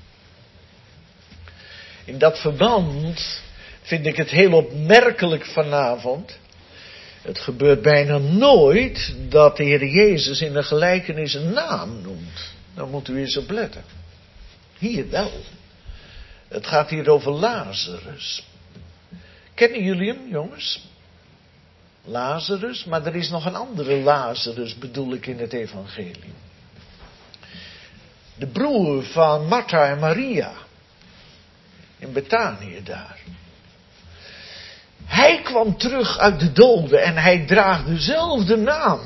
[SPEAKER 1] In dat verband vind ik het heel opmerkelijk vanavond. Het gebeurt bijna nooit dat de Heer Jezus in een gelijkenis een naam noemt. Dan moet u eens op letten. Hier wel. Het gaat hier over Lazarus. Kennen jullie hem, jongens? Lazarus, maar er is nog een andere Lazarus, bedoel ik in het evangelie. De broer van Martha en Maria. In Betanië daar. Hij kwam terug uit de doden en hij draagt dezelfde naam.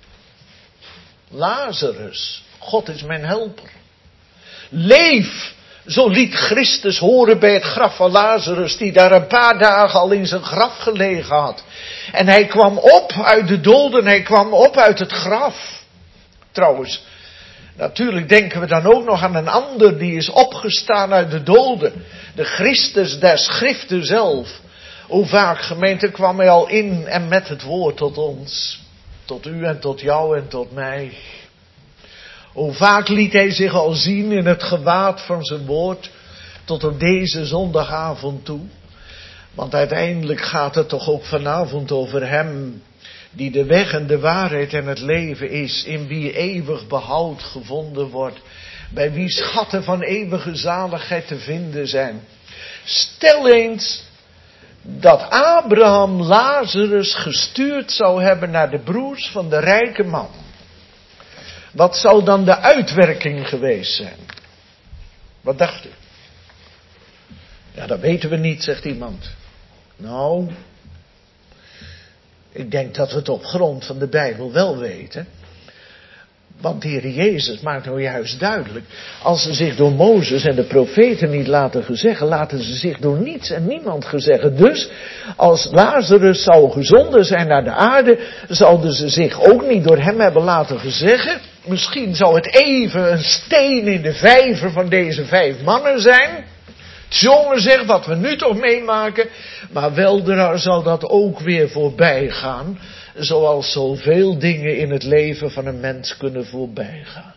[SPEAKER 1] Lazarus, God is mijn helper. Leef, zo liet Christus horen bij het graf van Lazarus, die daar een paar dagen al in zijn graf gelegen had. En hij kwam op uit de doden, hij kwam op uit het graf. Trouwens, Natuurlijk denken we dan ook nog aan een ander die is opgestaan uit de doden. De Christus der Schriften zelf. Hoe vaak, gemeente, kwam hij al in en met het woord tot ons. Tot u en tot jou en tot mij. Hoe vaak liet hij zich al zien in het gewaad van zijn woord. Tot op deze zondagavond toe. Want uiteindelijk gaat het toch ook vanavond over hem. Die de weg en de waarheid en het leven is. In wie eeuwig behoud gevonden wordt. Bij wie schatten van eeuwige zaligheid te vinden zijn. Stel eens dat Abraham Lazarus gestuurd zou hebben naar de broers van de rijke man. Wat zou dan de uitwerking geweest zijn? Wat dacht u? Ja, dat weten we niet, zegt iemand. Nou, ik denk dat we het op grond van de Bijbel wel weten. Want de Heer Jezus maakt nou juist duidelijk. Als ze zich door Mozes en de profeten niet laten gezeggen, laten ze zich door niets en niemand gezeggen. Dus, als Lazarus zou gezonden zijn naar de aarde, zouden ze zich ook niet door hem hebben laten gezeggen. Misschien zou het even een steen in de vijver van deze vijf mannen zijn. Jongen zegt wat we nu toch meemaken. Maar weldra zal dat ook weer voorbij gaan. Zoals zoveel dingen in het leven van een mens kunnen voorbijgaan.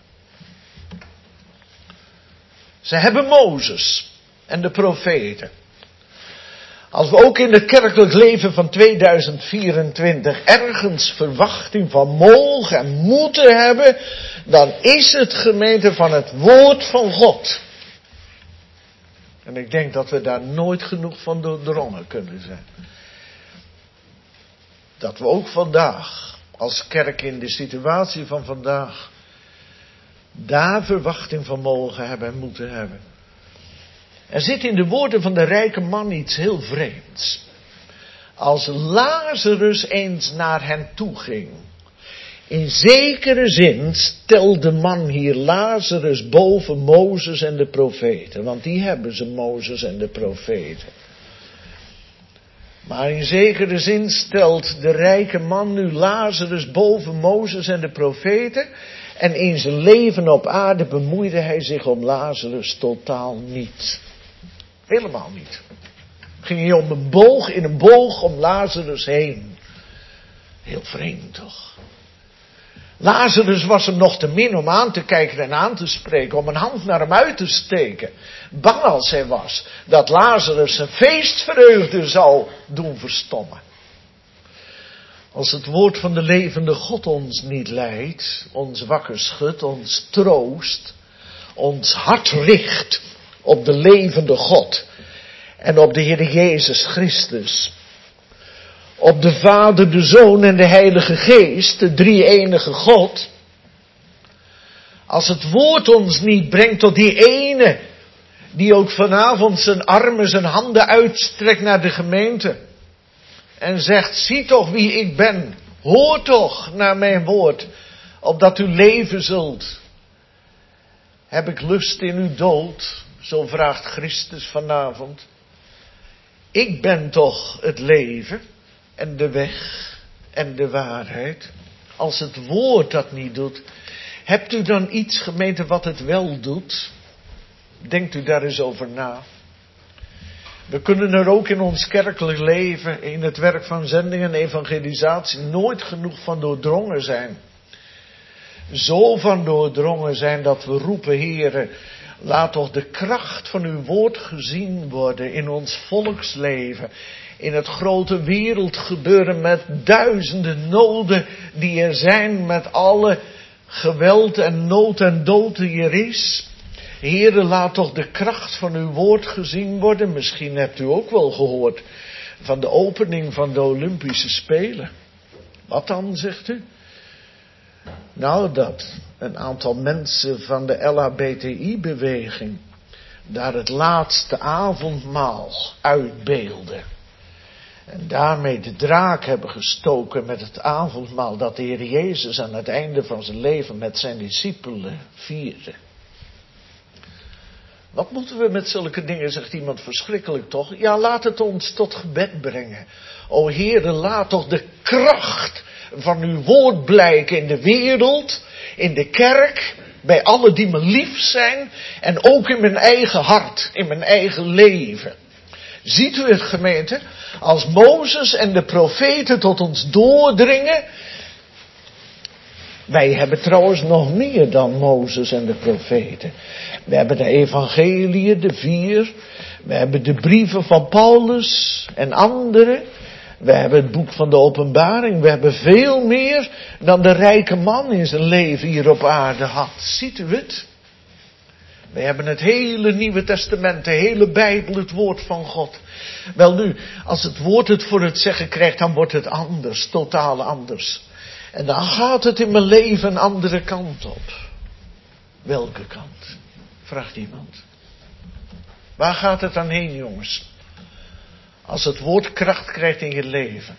[SPEAKER 1] Ze hebben Mozes en de profeten. Als we ook in het kerkelijk leven van tweeduizend vierentwintig ergens verwachting van mogen en moeten hebben, dan is het, gemeente, van het woord van God. En ik denk dat we daar nooit genoeg van doordrongen kunnen zijn. Dat we ook vandaag, als kerk in de situatie van vandaag, daar verwachting van mogen hebben en moeten hebben. Er zit in de woorden van de rijke man iets heel vreemds. Als Lazarus eens naar hen toe ging. In zekere zin stelt de man hier Lazarus boven Mozes en de profeten. Want die hebben ze, Mozes en de profeten. Maar in zekere zin stelt de rijke man nu Lazarus boven Mozes en de profeten. En in zijn leven op aarde bemoeide hij zich om Lazarus totaal niet. Helemaal niet. Ging hij om een boog, in een boog om Lazarus heen. Heel vreemd toch? Lazarus was hem nog te min om aan te kijken en aan te spreken, om een hand naar hem uit te steken. Bang als hij was, dat Lazarus zijn feestvreugde zou doen verstommen. Als het woord van de levende God ons niet leidt, ons wakker schudt, ons troost, ons hart richt op de levende God en op de Heer Jezus Christus. Op de Vader, de Zoon en de Heilige Geest, de drie-enige God. Als het woord ons niet brengt tot die ene, die ook vanavond zijn armen, zijn handen uitstrekt naar de gemeente. En zegt, zie toch wie ik ben, hoor toch naar mijn woord, opdat u leven zult. Heb ik lust in uw dood, zo vraagt Christus vanavond. Ik ben toch het leven. En de weg en de waarheid. Als het woord dat niet doet. Hebt u dan iets, gemeente, wat het wel doet? Denkt u daar eens over na. We kunnen er ook in ons kerkelijk leven, in het werk van zending en evangelisatie, nooit genoeg van doordrongen zijn. Zo van doordrongen zijn dat we roepen, Heere, laat toch de kracht van uw woord gezien worden in ons volksleven. In het grote wereldgebeuren met duizenden noden die er zijn, met alle geweld en nood en dood die er is. Heere, laat toch de kracht van uw woord gezien worden. Misschien hebt u ook wel gehoord van de opening van de Olympische Spelen. Wat dan, zegt u? Nou, dat een aantal mensen van de L H B T I-beweging daar het laatste avondmaal uitbeelden. En daarmee de draak hebben gestoken met het avondmaal dat de Heer Jezus aan het einde van zijn leven met zijn discipelen vierde. Wat moeten we met zulke dingen, zegt iemand, verschrikkelijk toch? Ja, laat het ons tot gebed brengen. O Heere, laat toch de kracht van uw woord blijken in de wereld, in de kerk, Bij alle die me lief zijn en ook in mijn eigen hart, in mijn eigen leven. Ziet u het, gemeente? Als Mozes en de profeten tot ons doordringen. Wij hebben trouwens nog meer dan Mozes en de profeten. We hebben de evangeliën, de vier. We hebben de brieven van Paulus en anderen. We hebben het boek van de Openbaring. We hebben veel meer dan de rijke man in zijn leven hier op aarde had. Ziet u het? We hebben het hele Nieuwe Testament, de hele Bijbel, het woord van God. Wel nu, als het woord het voor het zeggen krijgt, dan wordt het anders, totaal anders. En dan gaat het in mijn leven een andere kant op. Welke kant? Vraagt iemand. Waar gaat het dan heen, jongens? Als het woord kracht krijgt in je leven.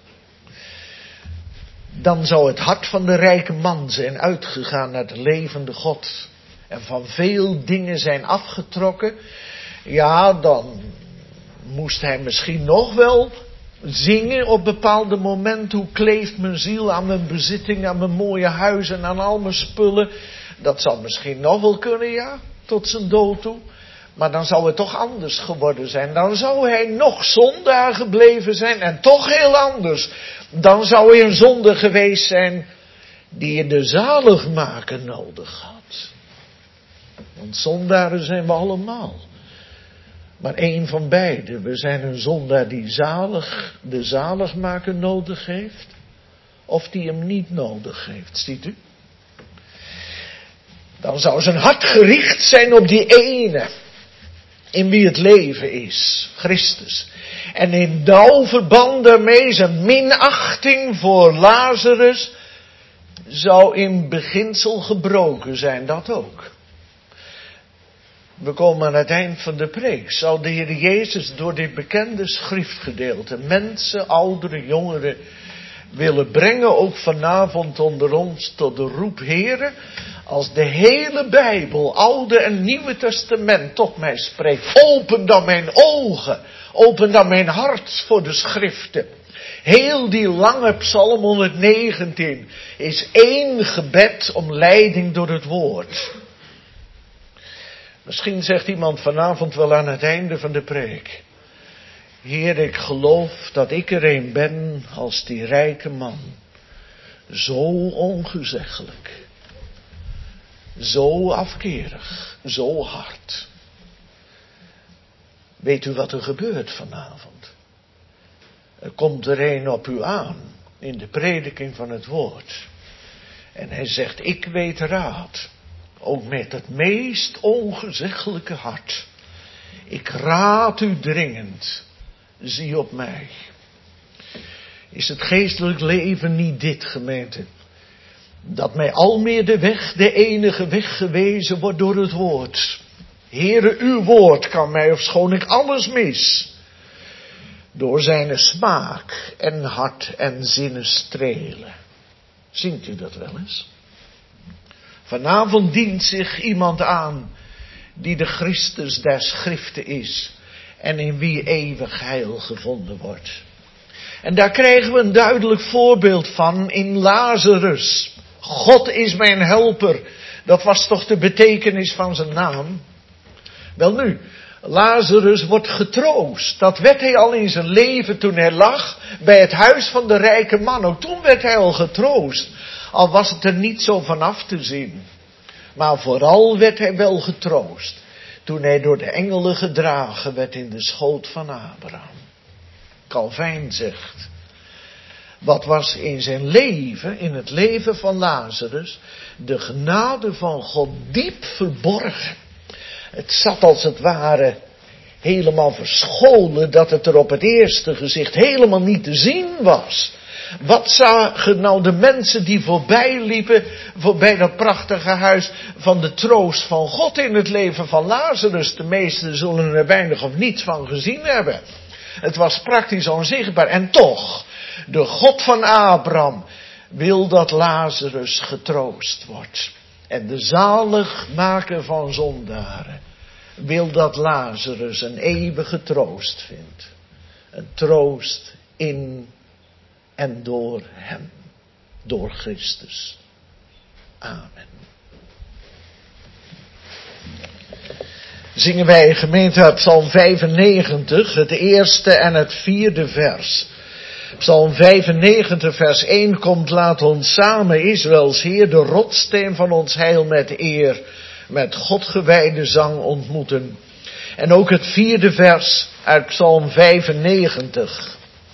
[SPEAKER 1] Dan zou het hart van de rijke man zijn uitgegaan naar de levende God. En van veel dingen zijn afgetrokken. Ja, dan moest hij misschien nog wel zingen op bepaalde momenten. Hoe kleeft mijn ziel aan mijn bezitting, aan mijn mooie huis en aan al mijn spullen. Dat zou misschien nog wel kunnen, ja, tot zijn dood toe. Maar dan zou het toch anders geworden zijn. Dan zou hij nog zondaar gebleven zijn en toch heel anders. Dan zou hij een zonde geweest zijn die je de zaligmaker nodig had. Want zondaren zijn we allemaal. Maar één van beide. We zijn een zondaar die zalig, de zaligmaker nodig heeft. Of die hem niet nodig heeft. Ziet u? Dan zou zijn hart gericht zijn op die ene. In wie het leven is. Christus. En in nauw verband daarmee zijn minachting voor Lazarus zou in beginsel gebroken zijn. Dat ook. We komen aan het eind van de preek. Zou de Heer Jezus door dit bekende schriftgedeelte mensen, ouderen, jongeren willen brengen, ook vanavond onder ons tot de roep: Heere, als de hele Bijbel, Oude en Nieuwe Testament tot mij spreekt, open dan mijn ogen, open dan mijn hart voor de schriften. Heel die lange Psalm honderdnegentien is één gebed om leiding door het woord. Misschien zegt iemand vanavond wel aan het einde van de preek: Heer, ik geloof dat ik er een ben als die rijke man. Zo ongezeggelijk. Zo afkerig. Zo hard. Weet u wat er gebeurt vanavond? Er komt er een op u aan in de prediking van het woord. En hij zegt: ik weet raad. Ook met het meest ongezeggelijke hart. Ik raad u dringend. Zie op mij. Is het geestelijk leven niet dit, gemeente? Dat mij al meer de weg, de enige weg gewezen wordt door het woord. Heere, uw woord kan mij, ofschoon ik alles mis, door zijn smaak en hart en zinnen strelen. Zingt u dat wel eens? Vanavond dient zich iemand aan die de Christus der Schriften is en in wie eeuwig heil gevonden wordt. En daar krijgen we een duidelijk voorbeeld van in Lazarus. God is mijn helper. Dat was toch de betekenis van zijn naam? Welnu, Lazarus wordt getroost. Dat werd hij al in zijn leven toen hij lag bij het huis van de rijke man. Ook toen werd hij al getroost. Al was het er niet zo vanaf te zien. Maar vooral werd hij wel getroost toen hij door de engelen gedragen werd in de schoot van Abraham. Calvijn zegt: wat was in zijn leven, in het leven van Lazarus, de genade van God diep verborgen. Het zat als het ware helemaal verscholen, dat het er op het eerste gezicht helemaal niet te zien was. Wat zagen nou de mensen die voorbij liepen, voorbij dat prachtige huis, van de troost van God in het leven van Lazarus? De meesten zullen er weinig of niets van gezien hebben. Het was praktisch onzichtbaar. En toch, de God van Abraham wil dat Lazarus getroost wordt. En de zaligmaker van zondaren wil dat Lazarus een eeuwige troost vindt. Een troost in en door hem. Door Christus. Amen. zingen wij gemeente uit Psalm vijfennegentig, het eerste en het vierde vers. Psalm vijfennegentig vers één komt, laat ons samen Israëls Heer, de rotssteen van ons heil met eer, met God gewijde zang ontmoeten. En ook het vierde vers uit Psalm vijfennegentig.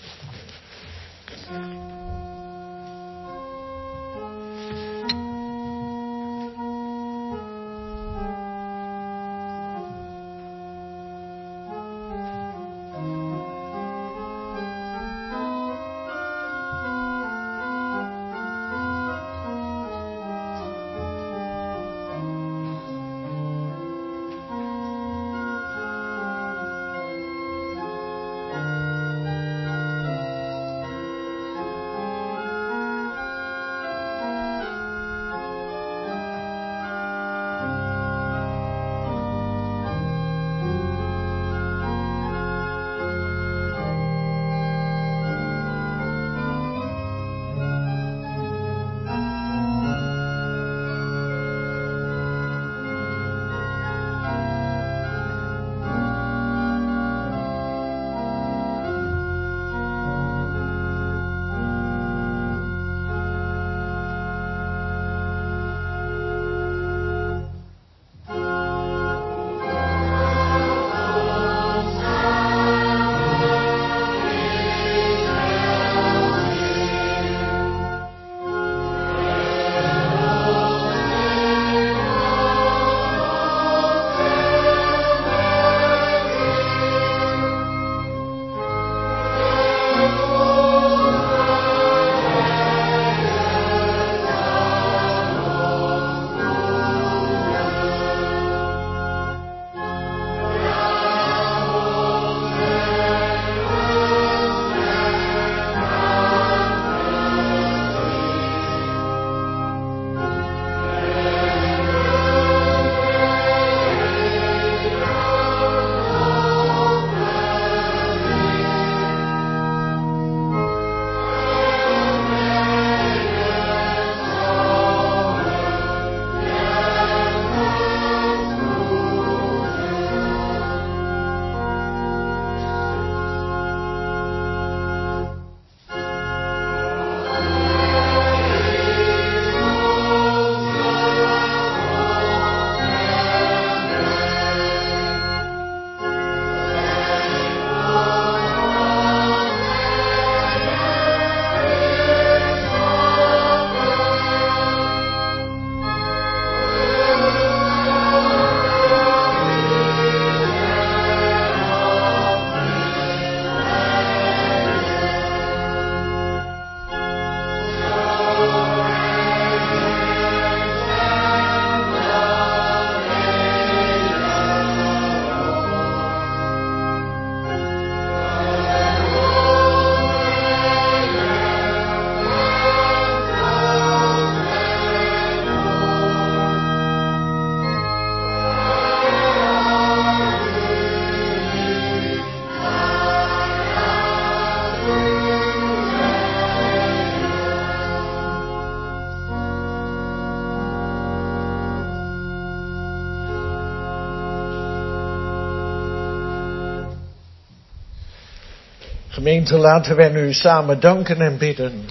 [SPEAKER 1] Gemeente, laten wij nu samen danken en bidden.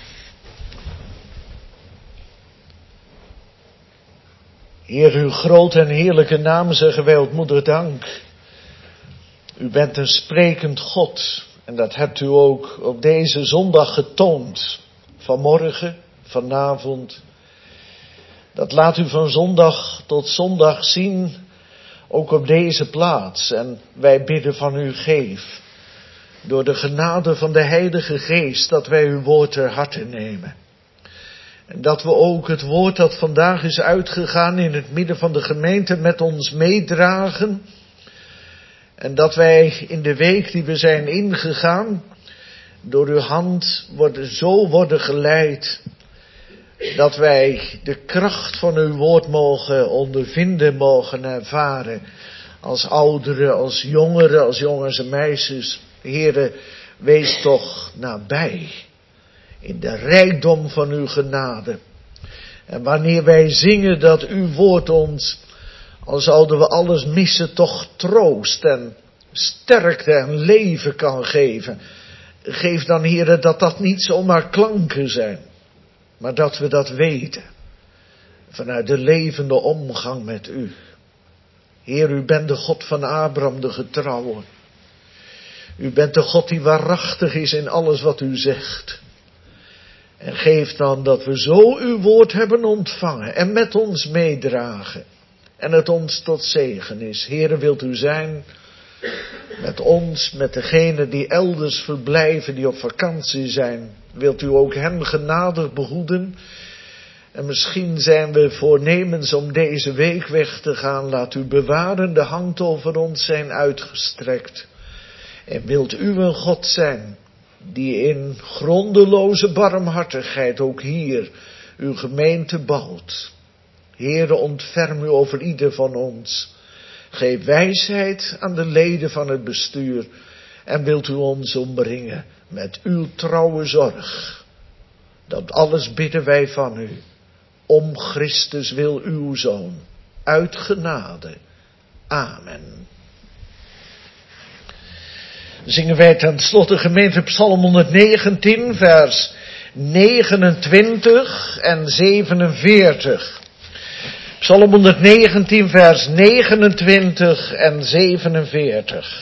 [SPEAKER 1] Heer, uw grote en heerlijke naam zeggen wij ontmoedig dank. U bent een sprekend God en dat hebt u ook op deze zondag getoond. Vanmorgen, vanavond. Dat laat u van zondag tot zondag zien, ook op deze plaats. En wij bidden van u, geef, door de genade van de Heilige Geest, dat wij uw woord ter harte nemen. En dat we ook het woord dat vandaag is uitgegaan in het midden van de gemeente met ons meedragen. En dat wij in de week die we zijn ingegaan, door uw hand worden, zo worden geleid, dat wij de kracht van uw woord mogen ondervinden, mogen ervaren. Als ouderen, als jongeren, als jongens en meisjes. Heere, wees toch nabij. In de rijkdom van uw genade. En wanneer wij zingen dat uw woord ons Al zouden we alles missen, toch troost en sterkte en leven kan geven. Geef dan, Heere, dat dat niet zomaar klanken zijn, maar dat we dat weten. Vanuit de levende omgang met u. Heer, u bent de God van Abraham, de getrouwe. U bent de God die waarachtig is in alles wat u zegt. En geef dan dat we zo uw woord hebben ontvangen en met ons meedragen. En het ons tot zegen is. Heere, wilt u zijn met ons, met degenen die elders verblijven, die op vakantie zijn. Wilt u ook hen genadig behoeden. En misschien zijn we voornemens om deze week weg te gaan. Laat uw bewarende hand over ons zijn uitgestrekt. En wilt u een God zijn die in grondeloze barmhartigheid ook hier uw gemeente bouwt. Heere, ontferm u over ieder van ons. Geef wijsheid aan de leden van het bestuur. En wilt u ons omringen met uw trouwe zorg. Dat alles bidden wij van u. Om Christus wil uw Zoon. Uit genade. Amen. Zingen wij ten slotte gemeente Psalm honderdnegentien vers negenentwintig en zevenenveertig. Psalm honderdnegentien vers negenentwintig en zevenenveertig.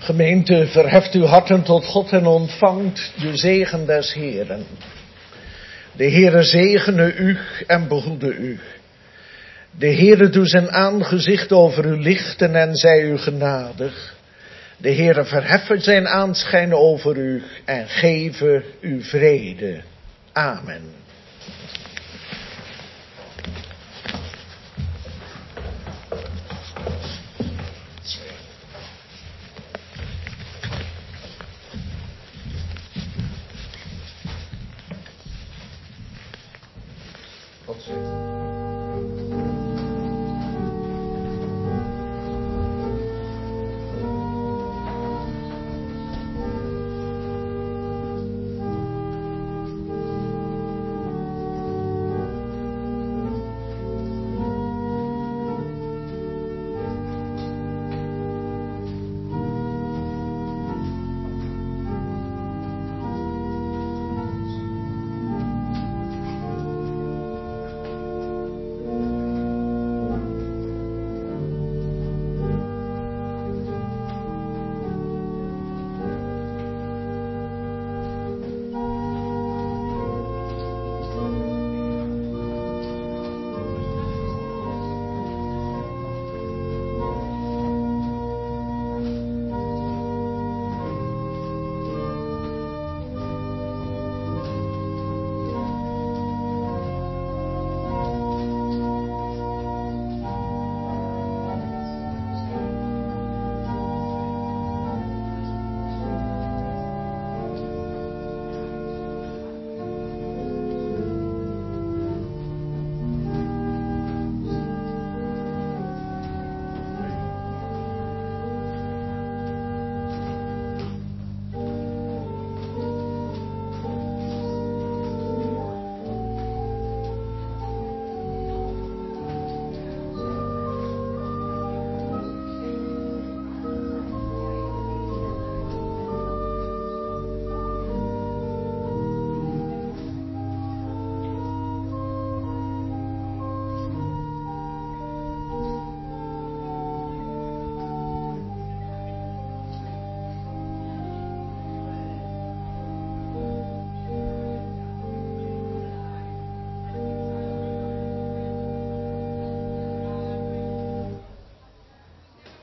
[SPEAKER 1] Gemeente, verheft uw harten tot God en ontvangt de zegen des Heeren. De Heere zegene u en behoede u. De Heere doe zijn aangezicht over u lichten en zij u genadig. De Heere verheffen zijn aanschijn over u en geven u vrede. Amen. Tot ziens.